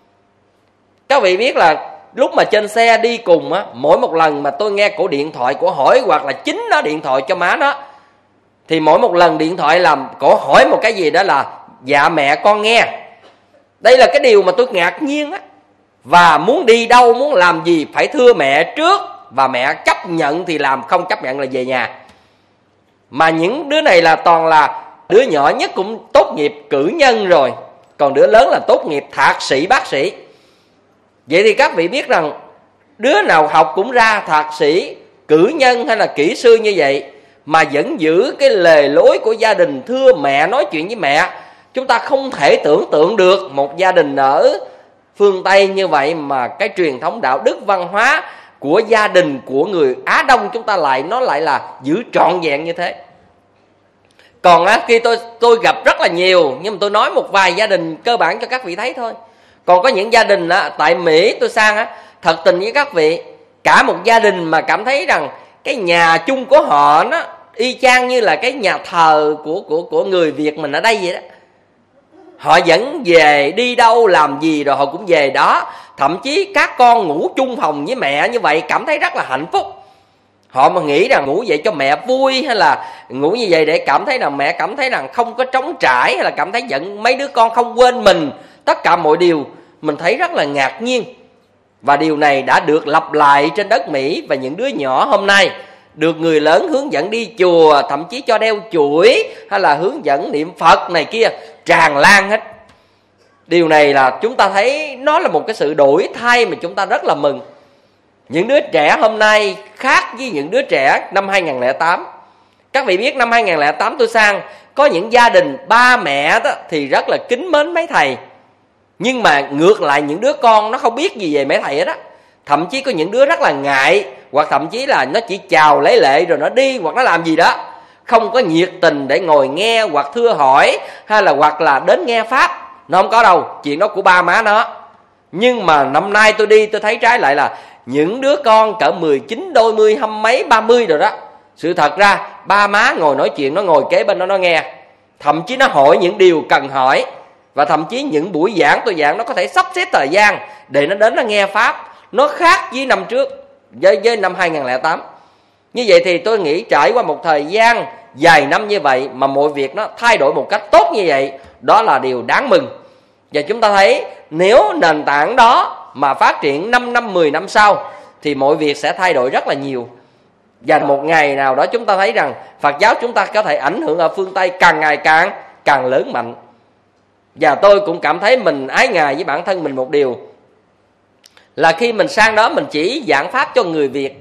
Các vị biết là lúc mà trên xe đi cùng á, mỗi một lần mà tôi nghe cổ điện thoại cổ hỏi, hoặc là chính nó điện thoại cho má nó, thì mỗi một lần điện thoại làm cổ hỏi một cái gì đó là dạ mẹ con nghe. Đây là cái điều mà tôi ngạc nhiên á. Và muốn đi đâu, muốn làm gì phải thưa mẹ trước, và mẹ chấp nhận thì làm, không chấp nhận là về nhà. Mà những đứa này là toàn là đứa nhỏ nhất cũng tốt nghiệp cử nhân rồi, còn đứa lớn là tốt nghiệp thạc sĩ bác sĩ. Vậy thì các vị biết rằng đứa nào học cũng ra thạc sĩ, cử nhân hay là kỹ sư như vậy, mà vẫn giữ cái lề lối của gia đình thưa mẹ, nói chuyện với mẹ. Chúng ta không thể tưởng tượng được một gia đình ở phương Tây như vậy mà cái truyền thống đạo đức văn hóa của gia đình của người Á Đông chúng ta lại nó lại là giữ trọn vẹn như thế. Còn á, khi tôi tôi gặp rất là nhiều, nhưng mà tôi nói một vài gia đình cơ bản cho các vị thấy thôi. Còn có những gia đình á, tại Mỹ tôi sang á, thật tình với các vị, cả một gia đình mà cảm thấy rằng cái nhà chung của họ nó y chang như là cái nhà thờ của của của người Việt mình ở đây vậy đó. Họ vẫn về, đi đâu làm gì rồi họ cũng về đó. Thậm chí các con ngủ chung phòng với mẹ như vậy cảm thấy rất là hạnh phúc. Họ mà nghĩ rằng ngủ vậy cho mẹ vui, hay là ngủ như vậy để cảm thấy rằng mẹ cảm thấy rằng không có trống trải, hay là cảm thấy giận mấy đứa con không quên mình, tất cả mọi điều mình thấy rất là ngạc nhiên. Và điều này đã được lặp lại trên đất Mỹ. Và những đứa nhỏ hôm nay được người lớn hướng dẫn đi chùa, thậm chí cho đeo chuỗi, hay là hướng dẫn niệm Phật này kia, tràn lan hết. Điều này là chúng ta thấy nó là một cái sự đổi thay mà chúng ta rất là mừng. Những đứa trẻ hôm nay khác với những đứa trẻ năm hai không không tám. Các vị biết năm hai không không tám tôi sang, có những gia đình ba mẹ đó thì rất là kính mến mấy thầy, nhưng mà ngược lại những đứa con nó không biết gì về mấy thầy hết á. Thậm chí có những đứa rất là ngại, hoặc thậm chí là nó chỉ chào lấy lệ rồi nó đi, hoặc nó làm gì đó, không có nhiệt tình để ngồi nghe hoặc thưa hỏi, hay là hoặc là đến nghe pháp. Nó không có đâu, chuyện đó của ba má nó. Nhưng mà năm nay tôi đi tôi thấy trái lại là những đứa con cỡ mười chín, đôi mươi, hăm mấy, ba mươi rồi đó. Sự thật ra ba má ngồi nói chuyện, nó ngồi kế bên nó nó nghe. Thậm chí nó hỏi những điều cần hỏi. Và thậm chí những buổi giảng tôi giảng nó có thể sắp xếp thời gian để nó đến nó nghe pháp. Nó khác với năm trước, với, với năm hai không không tám. Như vậy thì tôi nghĩ trải qua một thời gian dài năm như vậy mà mọi việc nó thay đổi một cách tốt như vậy, đó là điều đáng mừng. Và chúng ta thấy nếu nền tảng đó mà phát triển năm năm, mười năm sau thì mọi việc sẽ thay đổi rất là nhiều. Và một ngày nào đó chúng ta thấy rằng Phật giáo chúng ta có thể ảnh hưởng ở phương Tây càng ngày càng càng lớn mạnh. Và tôi cũng cảm thấy mình ái ngại với bản thân mình một điều là khi mình sang đó mình chỉ giảng pháp cho người Việt.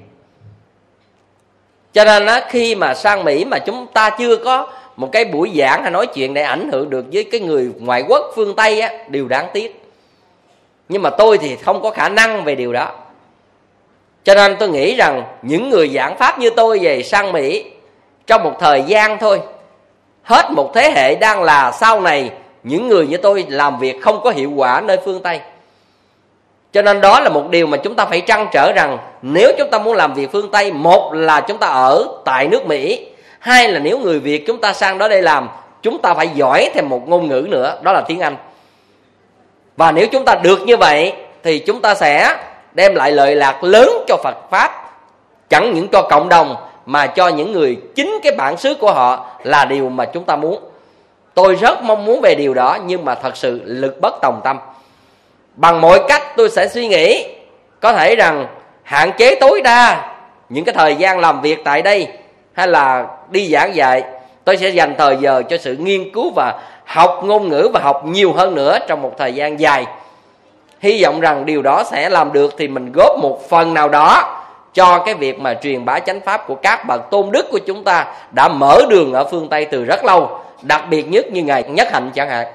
Cho nên á, khi mà sang Mỹ mà chúng ta chưa có một cái buổi giảng hay nói chuyện để ảnh hưởng được với cái người ngoại quốc phương Tây á, điều đáng tiếc. Nhưng mà tôi thì không có khả năng về điều đó. Cho nên tôi nghĩ rằng những người giảng pháp như tôi về sang Mỹ trong một thời gian thôi, hết một thế hệ đang là sau này những người như tôi làm việc không có hiệu quả nơi phương Tây. Cho nên đó là một điều mà chúng ta phải trăn trở rằng nếu chúng ta muốn làm việc phương Tây, một là chúng ta ở tại nước Mỹ, hai là nếu người Việt chúng ta sang đó đây làm, chúng ta phải giỏi thêm một ngôn ngữ nữa, đó là tiếng Anh. Và nếu chúng ta được như vậy thì chúng ta sẽ đem lại lợi lạc lớn cho Phật Pháp, chẳng những cho cộng đồng mà cho những người chính cái bản xứ của họ, là điều mà chúng ta muốn. Tôi rất mong muốn về điều đó, nhưng mà thật sự lực bất tòng tâm. Bằng mọi cách tôi sẽ suy nghĩ có thể rằng hạn chế tối đa những cái thời gian làm việc tại đây hay là đi giảng dạy. Tôi sẽ dành thời giờ cho sự nghiên cứu và học ngôn ngữ và học nhiều hơn nữa trong một thời gian dài. Hy vọng rằng điều đó sẽ làm được thì mình góp một phần nào đó cho cái việc mà truyền bá chánh pháp của các bậc tôn đức của chúng ta đã mở đường ở phương Tây từ rất lâu, đặc biệt nhất như Ngài Nhất Hạnh chẳng hạn.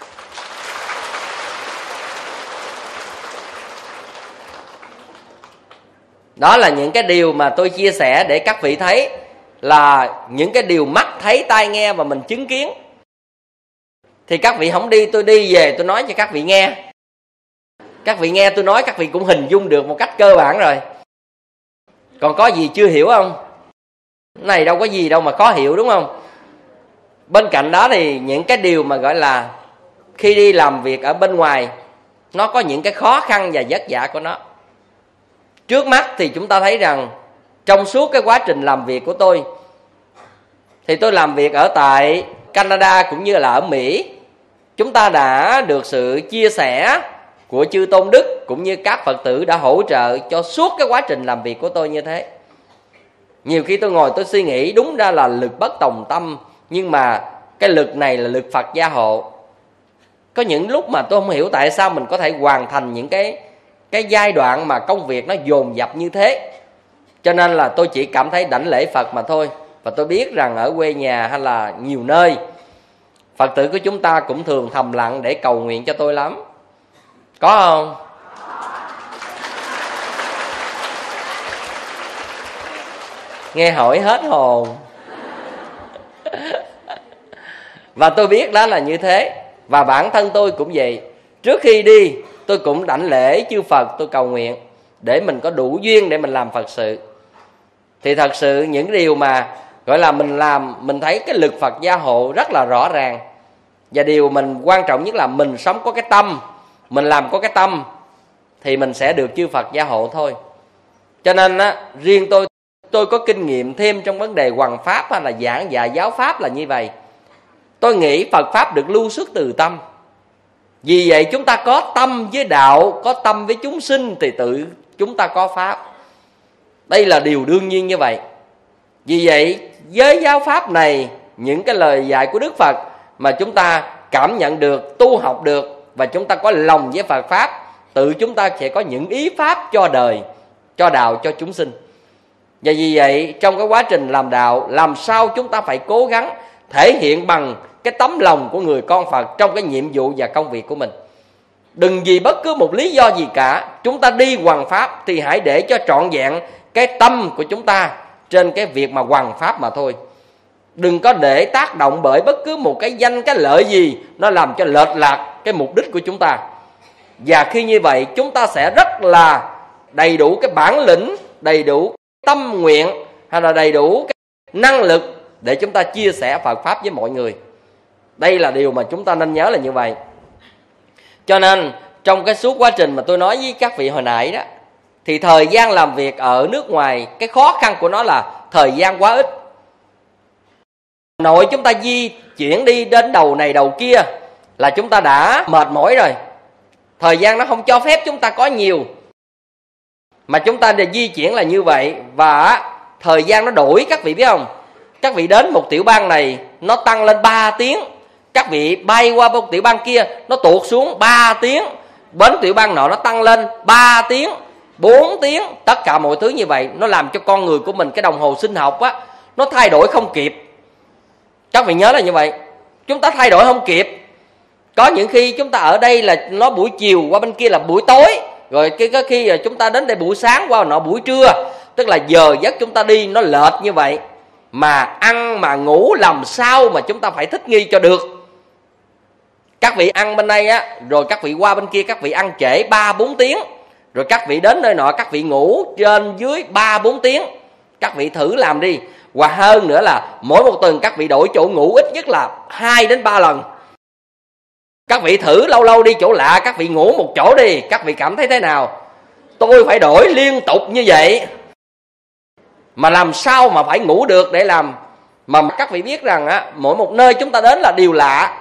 Đó là những cái điều mà tôi chia sẻ để các vị thấy là những cái điều mắt thấy tai nghe và mình chứng kiến. Thì các vị không đi, tôi đi về tôi nói cho các vị nghe. Các vị nghe tôi nói các vị cũng hình dung được một cách cơ bản rồi. Còn có gì chưa hiểu không? Cái này đâu có gì đâu mà khó hiểu, đúng không? Bên cạnh đó thì những cái điều mà gọi là khi đi làm việc ở bên ngoài, nó có những cái khó khăn và vất vả của nó. Trước mắt thì chúng ta thấy rằng trong suốt cái quá trình làm việc của tôi, thì tôi làm việc ở tại Canada cũng như là ở Mỹ, chúng ta đã được sự chia sẻ của chư tôn đức cũng như các Phật tử đã hỗ trợ cho suốt cái quá trình làm việc của tôi như thế. Nhiều khi tôi ngồi tôi suy nghĩ, đúng ra là lực bất tòng tâm, nhưng mà cái lực này là lực Phật gia hộ. Có những lúc mà tôi không hiểu tại sao mình có thể hoàn thành những cái cái giai đoạn mà công việc nó dồn dập như thế. Cho nên là tôi chỉ cảm thấy đảnh lễ Phật mà thôi. Và tôi biết rằng ở quê nhà hay là nhiều nơi, Phật tử của chúng ta cũng thường thầm lặng để cầu nguyện cho tôi lắm. Có không? Nghe hỏi hết hồn. Và tôi biết đó là như thế. Và bản thân tôi cũng vậy. Trước khi đi tôi cũng đảnh lễ chư Phật, tôi cầu nguyện để mình có đủ duyên để mình làm Phật sự. Thì thật sự những điều mà gọi là mình làm, mình thấy cái lực Phật gia hộ rất là rõ ràng. Và điều mình quan trọng nhất là mình sống có cái tâm, mình làm có cái tâm thì mình sẽ được chư Phật gia hộ thôi. Cho nên á, riêng tôi tôi có kinh nghiệm thêm trong vấn đề hoằng pháp hay là giảng dạy giáo pháp là như vậy. Tôi nghĩ Phật pháp được lưu xuất từ tâm. Vì vậy chúng ta có tâm với đạo, có tâm với chúng sinh thì tự chúng ta có pháp. Đây là điều đương nhiên như vậy. Vì vậy với giáo pháp này, những cái lời dạy của Đức Phật mà chúng ta cảm nhận được, tu học được, và chúng ta có lòng với Phật pháp, tự chúng ta sẽ có những ý pháp cho đời, cho đạo, cho chúng sinh. Và vì vậy trong cái quá trình làm đạo, làm sao chúng ta phải cố gắng thể hiện bằng cái tấm lòng của người con Phật trong cái nhiệm vụ và công việc của mình. Đừng vì bất cứ một lý do gì cả, chúng ta đi hoằng pháp thì hãy để cho trọn vẹn cái tâm của chúng ta trên cái việc mà hoằng pháp mà thôi. Đừng có để tác động bởi bất cứ một cái danh, cái lợi gì nó làm cho lệch lạc cái mục đích của chúng ta. Và khi như vậy chúng ta sẽ rất là đầy đủ cái bản lĩnh, đầy đủ tâm nguyện hay là đầy đủ cái năng lực để chúng ta chia sẻ Phật pháp với mọi người. Đây là điều mà chúng ta nên nhớ là như vậy. Cho nên trong cái suốt quá trình mà tôi nói với các vị hồi nãy đó, thì thời gian làm việc ở nước ngoài, cái khó khăn của nó là thời gian quá ít. Nội chúng ta di chuyển đi đến đầu này đầu kia là chúng ta đã mệt mỏi rồi. Thời gian nó không cho phép chúng ta có nhiều. Mà chúng ta để di chuyển là như vậy. Và thời gian nó đổi, các vị biết không? Các vị đến một tiểu bang này nó tăng lên ba tiếng. Các vị bay qua một tiểu bang kia nó tụt xuống ba tiếng. Đến tiểu bang nọ nó tăng lên ba tiếng, bốn tiếng. Tất cả mọi thứ như vậy nó làm cho con người của mình, cái đồng hồ sinh học á, nó thay đổi không kịp. Các vị nhớ là như vậy. Chúng ta thay đổi không kịp. Có những khi chúng ta ở đây là nó buổi chiều, qua bên kia là buổi tối. Rồi cái, cái khi chúng ta đến đây buổi sáng, qua nọ buổi trưa. Tức là giờ giấc chúng ta đi nó lệch như vậy. Mà ăn mà ngủ làm sao mà chúng ta phải thích nghi cho được. Các vị ăn bên đây á, rồi các vị qua bên kia các vị ăn trễ ba bốn tiếng. Rồi các vị đến nơi nọ các vị ngủ trên dưới ba bốn tiếng. Các vị thử làm đi. Và hơn nữa là mỗi một tuần các vị đổi chỗ ngủ ít nhất là hai đến ba lần. Các vị thử lâu lâu đi chỗ lạ, các vị ngủ một chỗ đi, các vị cảm thấy thế nào? Tôi phải đổi liên tục như vậy. Mà làm sao mà phải ngủ được để làm? Mà các vị biết rằng á, mỗi một nơi chúng ta đến là điều lạ.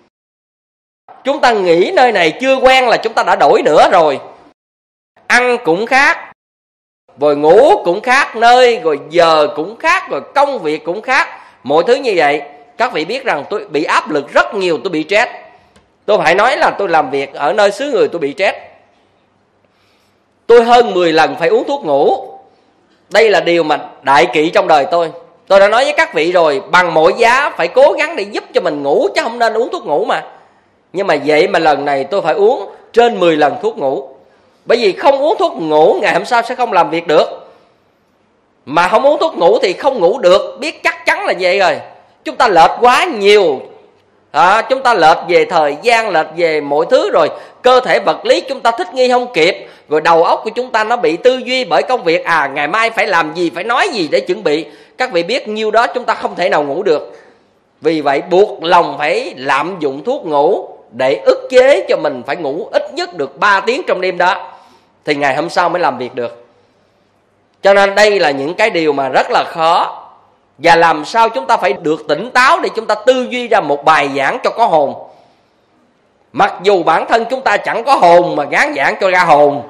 Chúng ta nghĩ nơi này chưa quen là chúng ta đã đổi nữa rồi. Ăn cũng khác, rồi ngủ cũng khác nơi, rồi giờ cũng khác, rồi công việc cũng khác. Mọi thứ như vậy. Các vị biết rằng tôi bị áp lực rất nhiều, tôi bị stress. Tôi phải nói là tôi làm việc ở nơi xứ người tôi bị stress. tôi hơn mười lần phải uống thuốc ngủ. Đây là điều mà đại kỵ trong đời tôi. Tôi đã nói với các vị rồi, bằng mọi giá phải cố gắng để giúp cho mình ngủ, chứ không nên uống thuốc ngủ mà. Nhưng mà vậy mà lần này tôi phải uống trên mười lần thuốc ngủ. Bởi vì không uống thuốc ngủ ngày hôm sau sẽ không làm việc được. Mà không uống thuốc ngủ thì không ngủ được, biết chắc chắn là vậy rồi. Chúng ta lệch quá nhiều à, chúng ta lệch về thời gian, lệch về mọi thứ rồi. Cơ thể vật lý chúng ta thích nghi không kịp. Rồi đầu óc của chúng ta nó bị tư duy bởi công việc. À ngày mai phải làm gì, phải nói gì để chuẩn bị. Các vị biết nhiêu đó chúng ta không thể nào ngủ được. Vì vậy buộc lòng phải lạm dụng thuốc ngủ để ức chế cho mình phải ngủ ít nhất được ba tiếng trong đêm đó, thì ngày hôm sau mới làm việc được. Cho nên đây là những cái điều mà rất là khó. Và làm sao chúng ta phải được tỉnh táo để chúng ta tư duy ra một bài giảng cho có hồn. Mặc dù bản thân chúng ta chẳng có hồn mà gán giảng cho ra hồn.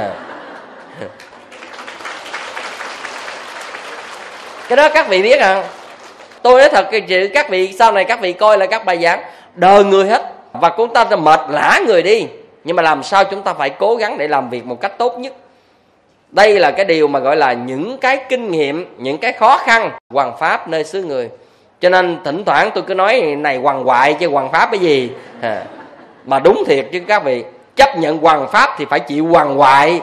Cái đó các vị biết à. Tôi nói thật sự các vị sau này các vị coi là các bài giảng đời người hết. Và chúng ta sẽ mệt lả người đi. Nhưng mà làm sao chúng ta phải cố gắng để làm việc một cách tốt nhất. Đây là cái điều mà gọi là những cái kinh nghiệm, những cái khó khăn hoằng pháp nơi xứ người. Cho nên thỉnh thoảng tôi cứ nói này hoằng hoại chứ hoằng pháp cái gì à. Mà đúng thiệt chứ các vị, chấp nhận hoằng pháp thì phải chịu hoằng hoại.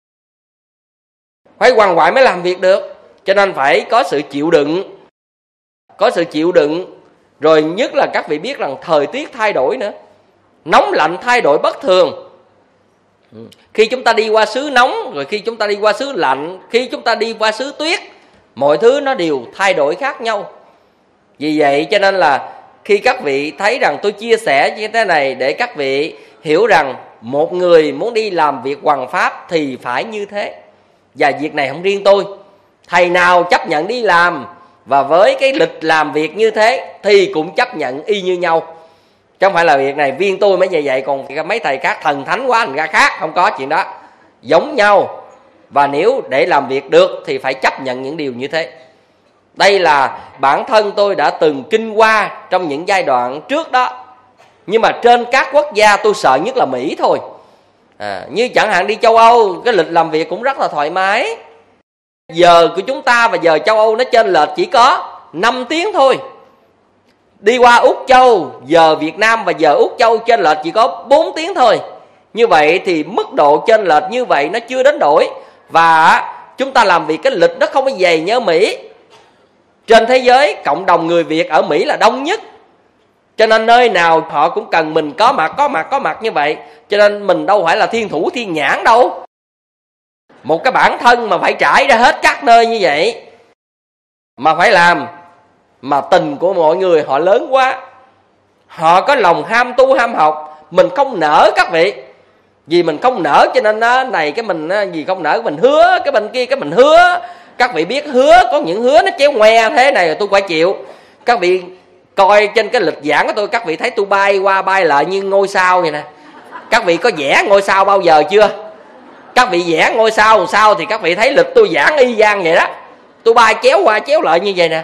Phải hoằng hoại mới làm việc được. Cho nên phải có sự chịu đựng. Có sự chịu đựng. Rồi nhất là các vị biết rằng thời tiết thay đổi nữa. Nóng lạnh thay đổi bất thường. Khi chúng ta đi qua xứ nóng, rồi khi chúng ta đi qua xứ lạnh, khi chúng ta đi qua xứ tuyết, mọi thứ nó đều thay đổi khác nhau. Vì vậy cho nên là khi các vị thấy rằng tôi chia sẻ như thế này để các vị hiểu rằng một người muốn đi làm việc hoằng pháp thì phải như thế. Và việc này không riêng tôi, thầy nào chấp nhận đi làm và với cái lịch làm việc như thế thì cũng chấp nhận y như nhau. Chứ không phải là việc này viên tôi mới như vậy, còn mấy thầy khác thần thánh quá thành ra khác. Không có chuyện đó, giống nhau. Và nếu để làm việc được thì phải chấp nhận những điều như thế. Đây là bản thân tôi đã từng kinh qua trong những giai đoạn trước đó. Nhưng mà trên các quốc gia tôi sợ nhất là Mỹ thôi à, như chẳng hạn đi châu Âu, cái lịch làm việc cũng rất là thoải mái. Giờ của chúng ta và giờ châu Âu nó chênh lệch chỉ có năm tiếng thôi. Đi qua Úc Châu, giờ Việt Nam và giờ Úc Châu chênh lệch chỉ có bốn tiếng thôi. Như vậy thì mức độ chênh lệch như vậy nó chưa đến đổi. Và chúng ta làm việc cái lịch nó không có dày như ở Mỹ. Trên thế giới cộng đồng người Việt ở Mỹ là đông nhất. Cho nên nơi nào họ cũng cần mình có mặt, có mặt, có mặt như vậy. Cho nên mình đâu phải là thiên thủ thiên nhãn đâu. Một cái bản thân mà phải trải ra hết các nơi như vậy mà phải làm. Mà tình của mọi người họ lớn quá, họ có lòng ham tu ham học. Mình không nỡ các vị. Vì mình không nỡ cho nên này cái mình gì không nỡ mình hứa, cái bên kia cái mình hứa. Các vị biết hứa có những hứa nó chéo ngoe thế này rồi tôi phải chịu. Các vị coi trên cái lịch giảng của tôi, các vị thấy tôi bay qua bay lại như ngôi sao vậy nè. Các vị có vẽ ngôi sao bao giờ chưa? Các vị vẽ ngôi sao làm sao thì các vị thấy lịch tôi giảng y chang vậy đó. Tôi bay chéo qua chéo lại như vậy nè,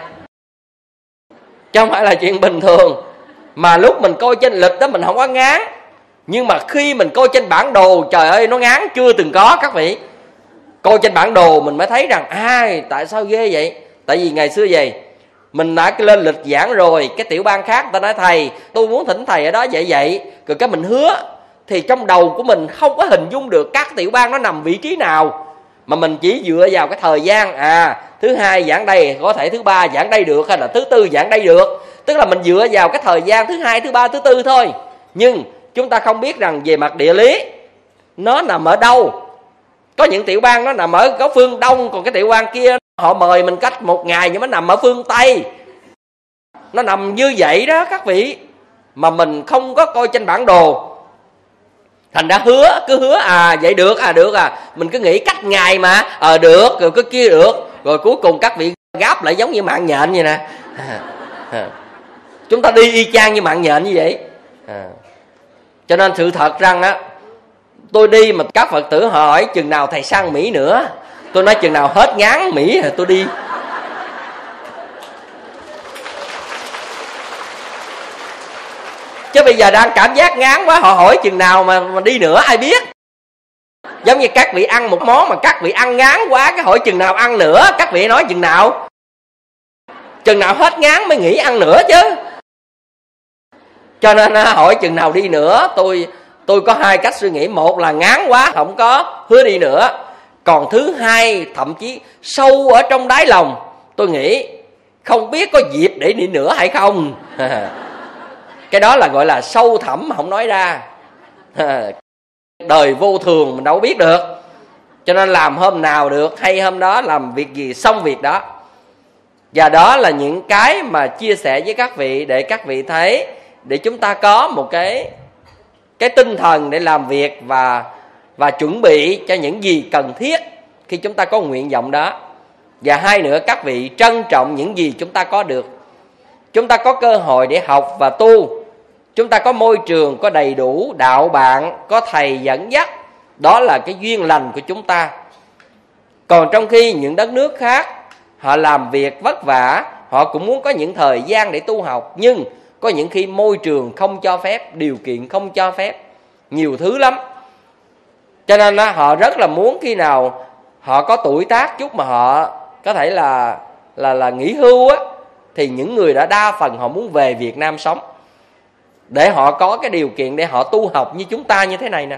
chứ không phải là chuyện bình thường. Mà lúc mình coi trên lịch đó mình không có ngán. Nhưng mà khi mình coi trên bản đồ, trời ơi nó ngán chưa từng có các vị. Coi trên bản đồ mình mới thấy rằng à, tại sao ghê vậy? Tại vì ngày xưa vậy mình đã lên lịch giảng rồi, cái tiểu bang khác người ta nói thầy tôi muốn thỉnh thầy ở đó vậy vậy. Rồi cái mình hứa. Thì trong đầu của mình không có hình dung được các tiểu bang nó nằm vị trí nào. Mà mình chỉ dựa vào cái thời gian. À thứ hai giảng đây, có thể thứ ba giảng đây được, hay là thứ tư giảng đây được. Tức là mình dựa vào cái thời gian thứ hai, thứ ba, thứ tư thôi. Nhưng chúng ta không biết rằng về mặt địa lý nó nằm ở đâu. Có những tiểu bang nó nằm ở góc phương Đông, còn cái tiểu bang kia họ mời mình cách một ngày nhưng nó nằm ở phương Tây. Nó nằm như vậy đó các vị. Mà mình không có coi trên bản đồ. Thành ra hứa, cứ hứa à vậy được à được à. Mình cứ nghĩ cách ngày mà ờ à, được, rồi cái kia được. Rồi cuối cùng các vị gáp lại giống như mạng nhện vậy nè à, à. Chúng ta đi y chang như mạng nhện như vậy à. Cho nên sự thật rằng á, tôi đi mà các Phật tử hỏi chừng nào thầy sang Mỹ nữa. Tôi nói chừng nào hết ngán Mỹ rồi tôi đi. Chứ bây giờ đang cảm giác ngán quá, họ hỏi chừng nào mà, mà đi nữa ai biết. Giống như các vị ăn một món mà các vị ăn ngán quá, cái hỏi chừng nào ăn nữa, các vị nói chừng nào chừng nào hết ngán mới nghĩ ăn nữa chứ. Cho nên hỏi chừng nào đi nữa, tôi tôi có hai cách suy nghĩ. Một là ngán quá không có hứa đi nữa. Còn thứ hai, thậm chí sâu ở trong đáy lòng tôi nghĩ không biết có dịp để đi nữa hay không. Cái đó là gọi là sâu thẳm mà không nói ra. Đời vô thường mình đâu biết được. Cho nên làm hôm nào được hay hôm đó, làm việc gì xong việc đó. Và đó là những cái mà chia sẻ với các vị để các vị thấy, để chúng ta có một cái cái tinh thần để làm việc và và chuẩn bị cho những gì cần thiết khi chúng ta có nguyện vọng đó. Và hai nữa, các vị trân trọng những gì chúng ta có được. Chúng ta có cơ hội để học và tu. Chúng ta có môi trường, có đầy đủ đạo bạn, có thầy dẫn dắt. Đó là cái duyên lành của chúng ta. Còn trong khi những đất nước khác họ làm việc vất vả, họ cũng muốn có những thời gian để tu học, nhưng có những khi môi trường không cho phép, điều kiện không cho phép, nhiều thứ lắm. Cho nên họ rất là muốn khi nào họ có tuổi tác chút mà họ có thể là là là nghỉ hưu á, thì những người đã đa phần họ muốn về Việt Nam sống, để họ có cái điều kiện để họ tu học như chúng ta như thế này nè.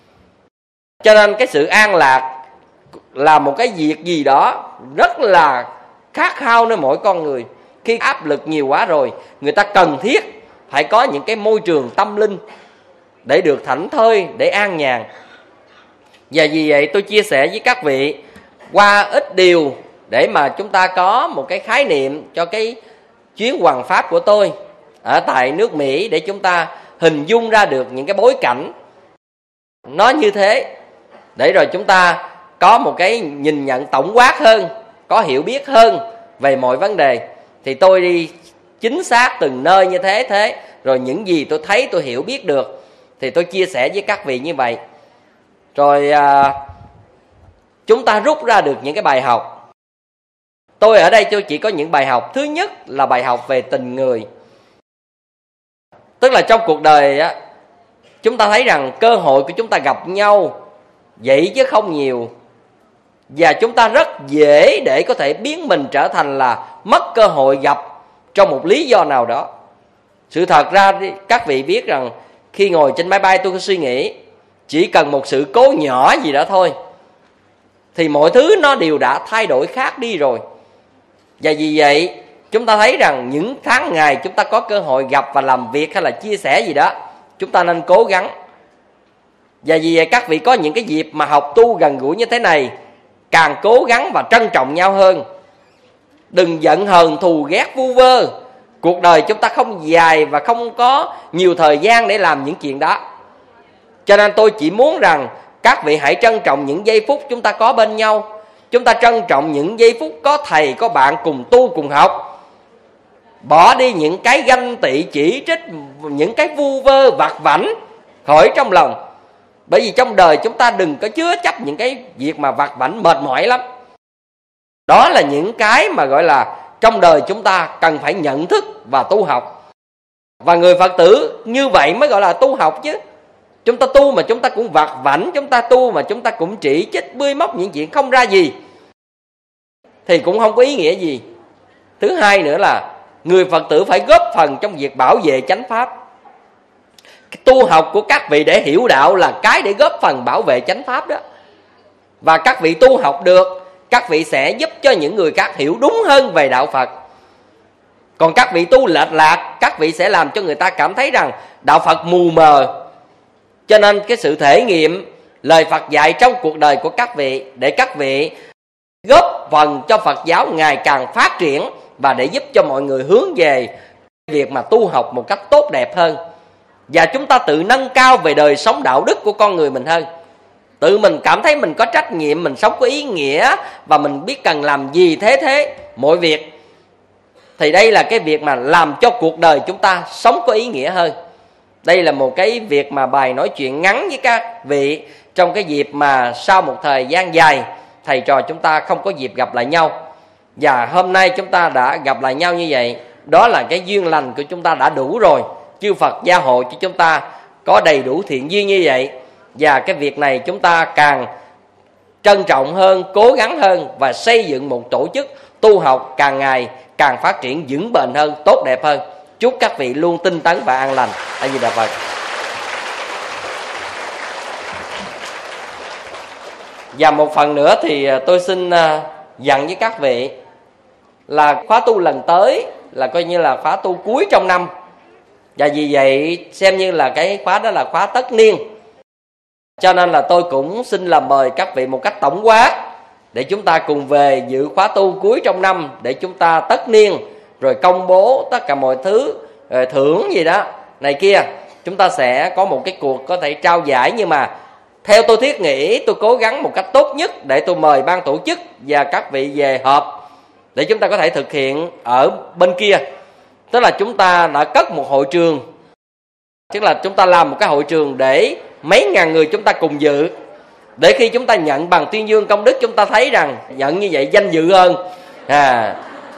Cho nên cái sự an lạc là một cái việc gì đó rất là khát khao nơi mỗi con người. Khi áp lực nhiều quá rồi, người ta cần thiết phải có những cái môi trường tâm linh để được thảnh thơi, để an nhàn. Và vì vậy tôi chia sẻ với các vị qua ít điều để mà chúng ta có một cái khái niệm cho cái chuyến hoằng pháp của tôi ở tại nước Mỹ, để chúng ta hình dung ra được những cái bối cảnh nó như thế, để rồi chúng ta có một cái nhìn nhận tổng quát hơn, có hiểu biết hơn về mọi vấn đề. Thì tôi đi chính xác từng nơi như thế thế rồi những gì tôi thấy, tôi hiểu biết được thì tôi chia sẻ với các vị như vậy. Rồi à, chúng ta rút ra được những cái bài học. Tôi ở đây tôi chỉ có những bài học. Thứ nhất là bài học về tình người. Tức là trong cuộc đời á, chúng ta thấy rằng cơ hội của chúng ta gặp nhau vậy chứ không nhiều. Và chúng ta rất dễ để có thể biến mình trở thành là mất cơ hội gặp trong một lý do nào đó. Sự thật ra các vị biết rằng khi ngồi trên máy bay tôi có suy nghĩ, chỉ cần một sự cố nhỏ gì đó thôi thì mọi thứ nó đều đã thay đổi khác đi rồi. Và vì vậy chúng ta thấy rằng những tháng ngày chúng ta có cơ hội gặp và làm việc hay là chia sẻ gì đó, chúng ta nên cố gắng. Và vì vậy các vị có những cái dịp mà học tu gần gũi như thế này, càng cố gắng và trân trọng nhau hơn. Đừng giận hờn thù ghét vu vơ. Cuộc đời chúng ta không dài và không có nhiều thời gian để làm những chuyện đó. Cho nên tôi chỉ muốn rằng các vị hãy trân trọng những giây phút chúng ta có bên nhau. Chúng ta trân trọng những giây phút có thầy, có bạn cùng tu, cùng học. Bỏ đi những cái ganh tị, chỉ trích, những cái vu vơ vặt vãnh khỏi trong lòng. Bởi vì trong đời chúng ta đừng có chứa chấp những cái việc mà vặt vãnh mệt mỏi lắm. Đó là những cái mà gọi là trong đời chúng ta cần phải nhận thức và tu học. Và người Phật tử như vậy mới gọi là tu học chứ. Chúng ta tu mà chúng ta cũng vặt vãnh, chúng ta tu mà chúng ta cũng chỉ trích bươi móc những chuyện không ra gì thì cũng không có ý nghĩa gì. Thứ hai nữa là người Phật tử phải góp phần trong việc bảo vệ chánh pháp. Cái tu học của các vị để hiểu đạo là cái để góp phần bảo vệ chánh pháp đó. Và các vị tu học được, các vị sẽ giúp cho những người khác hiểu đúng hơn về đạo Phật. Còn các vị tu lệch lạc, các vị sẽ làm cho người ta cảm thấy rằng đạo Phật mù mờ. Cho nên cái sự thể nghiệm lời Phật dạy trong cuộc đời của các vị, để các vị góp phần cho Phật giáo ngày càng phát triển, và để giúp cho mọi người hướng về việc mà tu học một cách tốt đẹp hơn. Và chúng ta tự nâng cao về đời sống đạo đức của con người mình hơn. Tự mình cảm thấy mình có trách nhiệm, mình sống có ý nghĩa, và mình biết cần làm gì thế thế mọi việc. Thì đây là cái việc mà làm cho cuộc đời chúng ta sống có ý nghĩa hơn. Đây là một cái việc mà bài nói chuyện ngắn với các vị trong cái dịp mà sau một thời gian dài thầy trò chúng ta không có dịp gặp lại nhau. Và hôm nay chúng ta đã gặp lại nhau như vậy, đó là cái duyên lành của chúng ta đã đủ rồi. Chư Phật gia hộ cho chúng ta có đầy đủ thiện duyên như vậy. Và cái việc này chúng ta càng trân trọng hơn, cố gắng hơn và xây dựng một tổ chức tu học càng ngày càng phát triển vững bền hơn, tốt đẹp hơn. Chúc các vị luôn tinh tấn và an lành. A Di Đà Phật. Và một phần nữa thì tôi xin dặn với các vị là khóa tu lần tới là coi như là khóa tu cuối trong năm. Và vì vậy xem như là cái khóa đó là khóa tất niên. Cho nên là tôi cũng xin là mời các vị một cách tổng quát để chúng ta cùng về dự khóa tu cuối trong năm, để chúng ta tất niên rồi công bố tất cả mọi thứ, rồi thưởng gì đó này kia. Chúng ta sẽ có một cái cuộc có thể trao giải, nhưng mà theo tôi thiết nghĩ tôi cố gắng một cách tốt nhất để tôi mời ban tổ chức và các vị về họp để chúng ta có thể thực hiện ở bên kia. Tức là chúng ta đã cất một hội trường, tức là chúng ta làm một cái hội trường để mấy ngàn người chúng ta cùng dự, để khi chúng ta nhận bằng tuyên dương công đức chúng ta thấy rằng nhận như vậy danh dự hơn. à.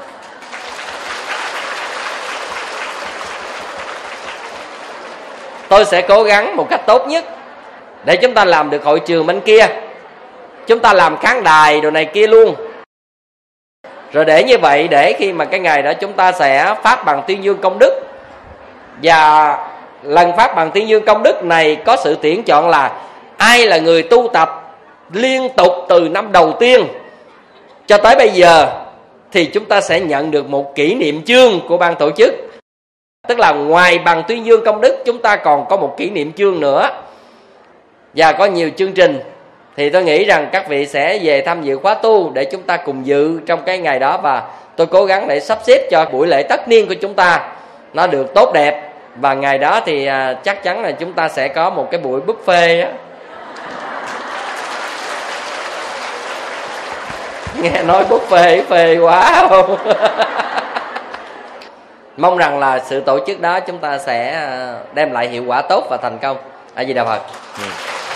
Tôi sẽ cố gắng một cách tốt nhất để chúng ta làm được hội trường bên kia, chúng ta làm khán đài đồ này kia luôn. Rồi để như vậy, để khi mà cái ngày đó chúng ta sẽ phát bằng tuyên dương công đức. Và lần phát bằng tuyên dương công đức này có sự tuyển chọn là ai là người tu tập liên tục từ năm đầu tiên cho tới bây giờ, thì chúng ta sẽ nhận được một kỷ niệm chương của ban tổ chức. Tức là ngoài bằng tuyên dương công đức, chúng ta còn có một kỷ niệm chương nữa và có nhiều chương trình. Thì tôi nghĩ rằng các vị sẽ về tham dự khóa tu để chúng ta cùng dự trong cái ngày đó. Và tôi cố gắng để sắp xếp cho buổi lễ tất niên của chúng ta nó được tốt đẹp. Và ngày đó thì à, chắc chắn là chúng ta sẽ có một cái buổi buffet á. Nghe nói buffet phê quá không? Mong rằng là sự tổ chức đó chúng ta sẽ đem lại hiệu quả tốt và thành công. A Di Đà Phật. ừ.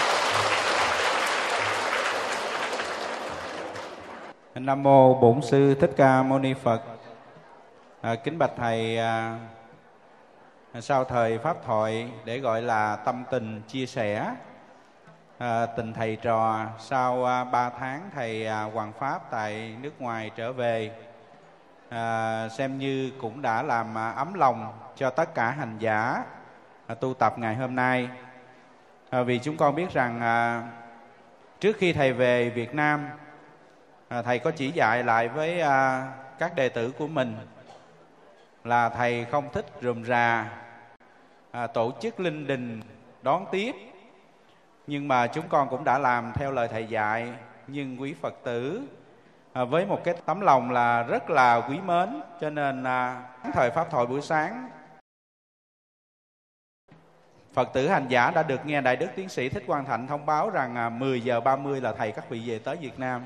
Nam mô Bổn Sư Thích Ca Mâu Ni Phật. à, Kính bạch Thầy, à, sau thời Pháp thoại để gọi là tâm tình chia sẻ à, tình thầy trò sau à, ba tháng Thầy à, hoàn Pháp tại nước ngoài trở về, à, xem như cũng đã làm à, ấm lòng cho tất cả hành giả à, tu tập ngày hôm nay. à, Vì chúng con biết rằng à, trước khi Thầy về Việt Nam, à, Thầy có chỉ dạy lại với à, các đệ tử của mình là Thầy không thích rườm rà à, tổ chức linh đình đón tiếp. Nhưng mà chúng con cũng đã làm theo lời Thầy dạy. Nhưng quý Phật tử à, với một cái tấm lòng là rất là quý mến, cho nên à, thời Pháp thoại buổi sáng, Phật tử hành giả đã được nghe Đại Đức Tiến sĩ Thích Quang Thạnh thông báo rằng à, mười giờ ba mươi là Thầy các vị về tới Việt Nam.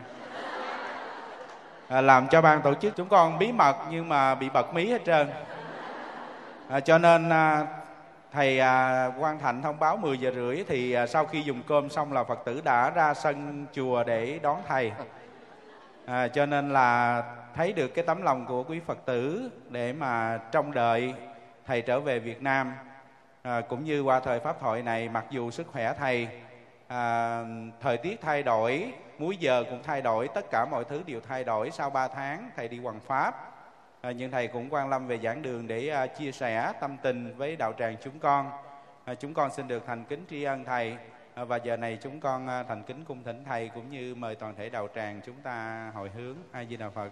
À, làm cho ban tổ chức chúng con bí mật nhưng mà bị bật mí hết trơn. à, Cho nên à, Thầy à, Quang Thạnh thông báo mười giờ rưỡi thì à, sau khi dùng cơm xong là Phật tử đã ra sân chùa để đón Thầy. à, Cho nên là thấy được cái tấm lòng của quý Phật tử để mà trông đợi Thầy trở về Việt Nam. à, Cũng như qua thời Pháp thoại này, mặc dù sức khỏe Thầy, à, thời tiết thay đổi, múi giờ cũng thay đổi, tất cả mọi thứ đều thay đổi sau ba tháng Thầy đi hoằng Pháp. À, nhưng Thầy cũng quan lâm về giảng đường để à, chia sẻ tâm tình với đạo tràng chúng con. à, Chúng con xin được thành kính tri ân Thầy. à, Và giờ này chúng con à, thành kính cung thỉnh Thầy cũng như mời toàn thể đạo tràng chúng ta hồi hướng. A Di Đà Phật.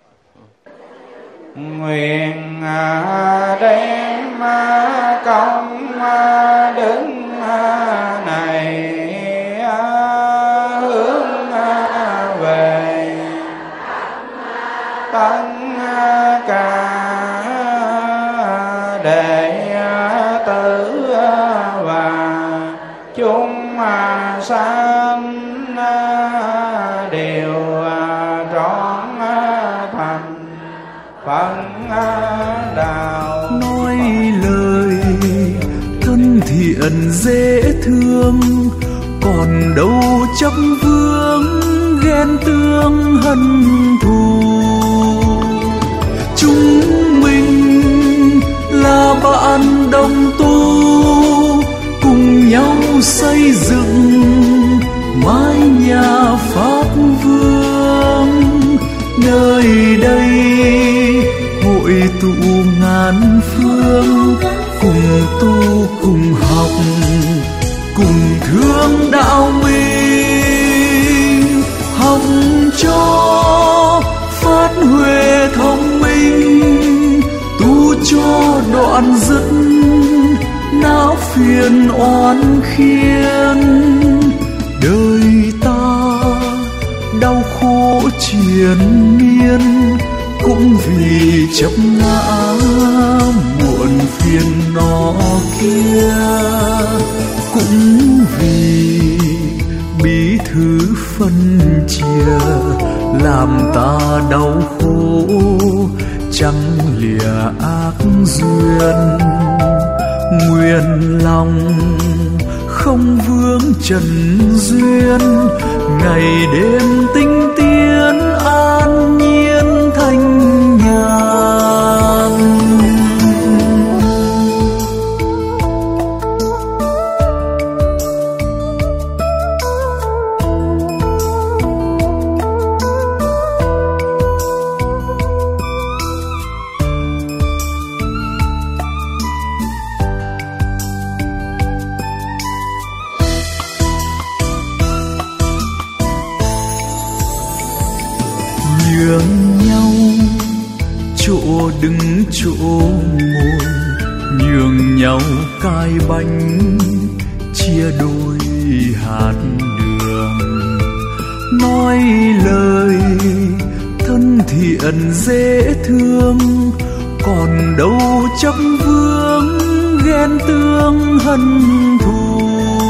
Nguyện à, đem à, công à, đức à, này à, hướng à, về tất cả đệ tử và chúng sanh đều trọn thành Phật đạo. Nói lời thân thiện dễ thương, còn đâu chấp vương ghen tương hận thù. Chúng mình là bạn đồng tu, cùng nhau xây dựng cho đoạn dứt não phiền oan khiên. Đời ta đau khổ triền miên, cũng vì chấp ngã muộn phiền nó kia, cũng vì bí thứ phân chia làm ta đau khổ chẳng lìa ác duyên. Nguyện lòng không vướng trần duyên, ngày đêm tinh tiến an nhiên thanh nhàn. Nhường nhau chỗ đứng chỗ ngồi, nhường nhau cai bánh chia đôi hạt đường. Nói lời thân thiện dễ thương, còn đâu chấp vương ghen tương hận thù.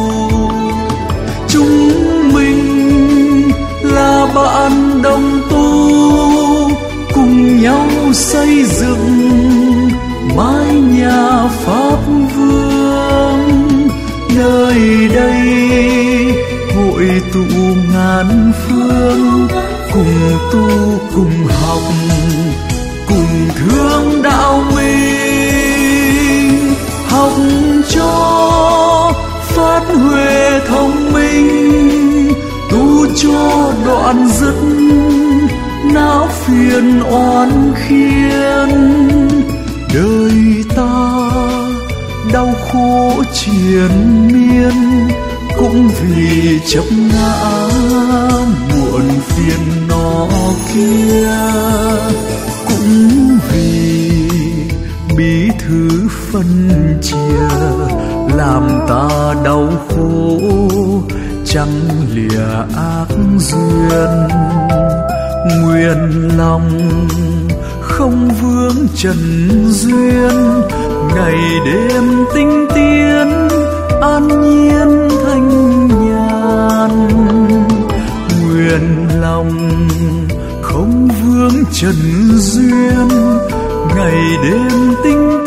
Chúng mình là bạn đồng tu, cùng nhau xây dựng mái nhà pháp vương. Nơi đây hội tụ ngàn phương, cùng tu cùng học cùng thương đạo mình. Học cho phát huệ thông minh, tu cho đoạn dứt não phiền oan khiên. Đời ta đau khổ triền miên, cũng vì chấp ngã muộn phiền nó kia, cũng vì bí thứ phân chia làm ta đau khổ chẳng lìa ác duyên. Nguyện lòng không vướng trần duyên, ngày đêm tinh tiến an nhiên thanh nhàn. Nguyện lòng không vướng trần duyên, ngày đêm tinh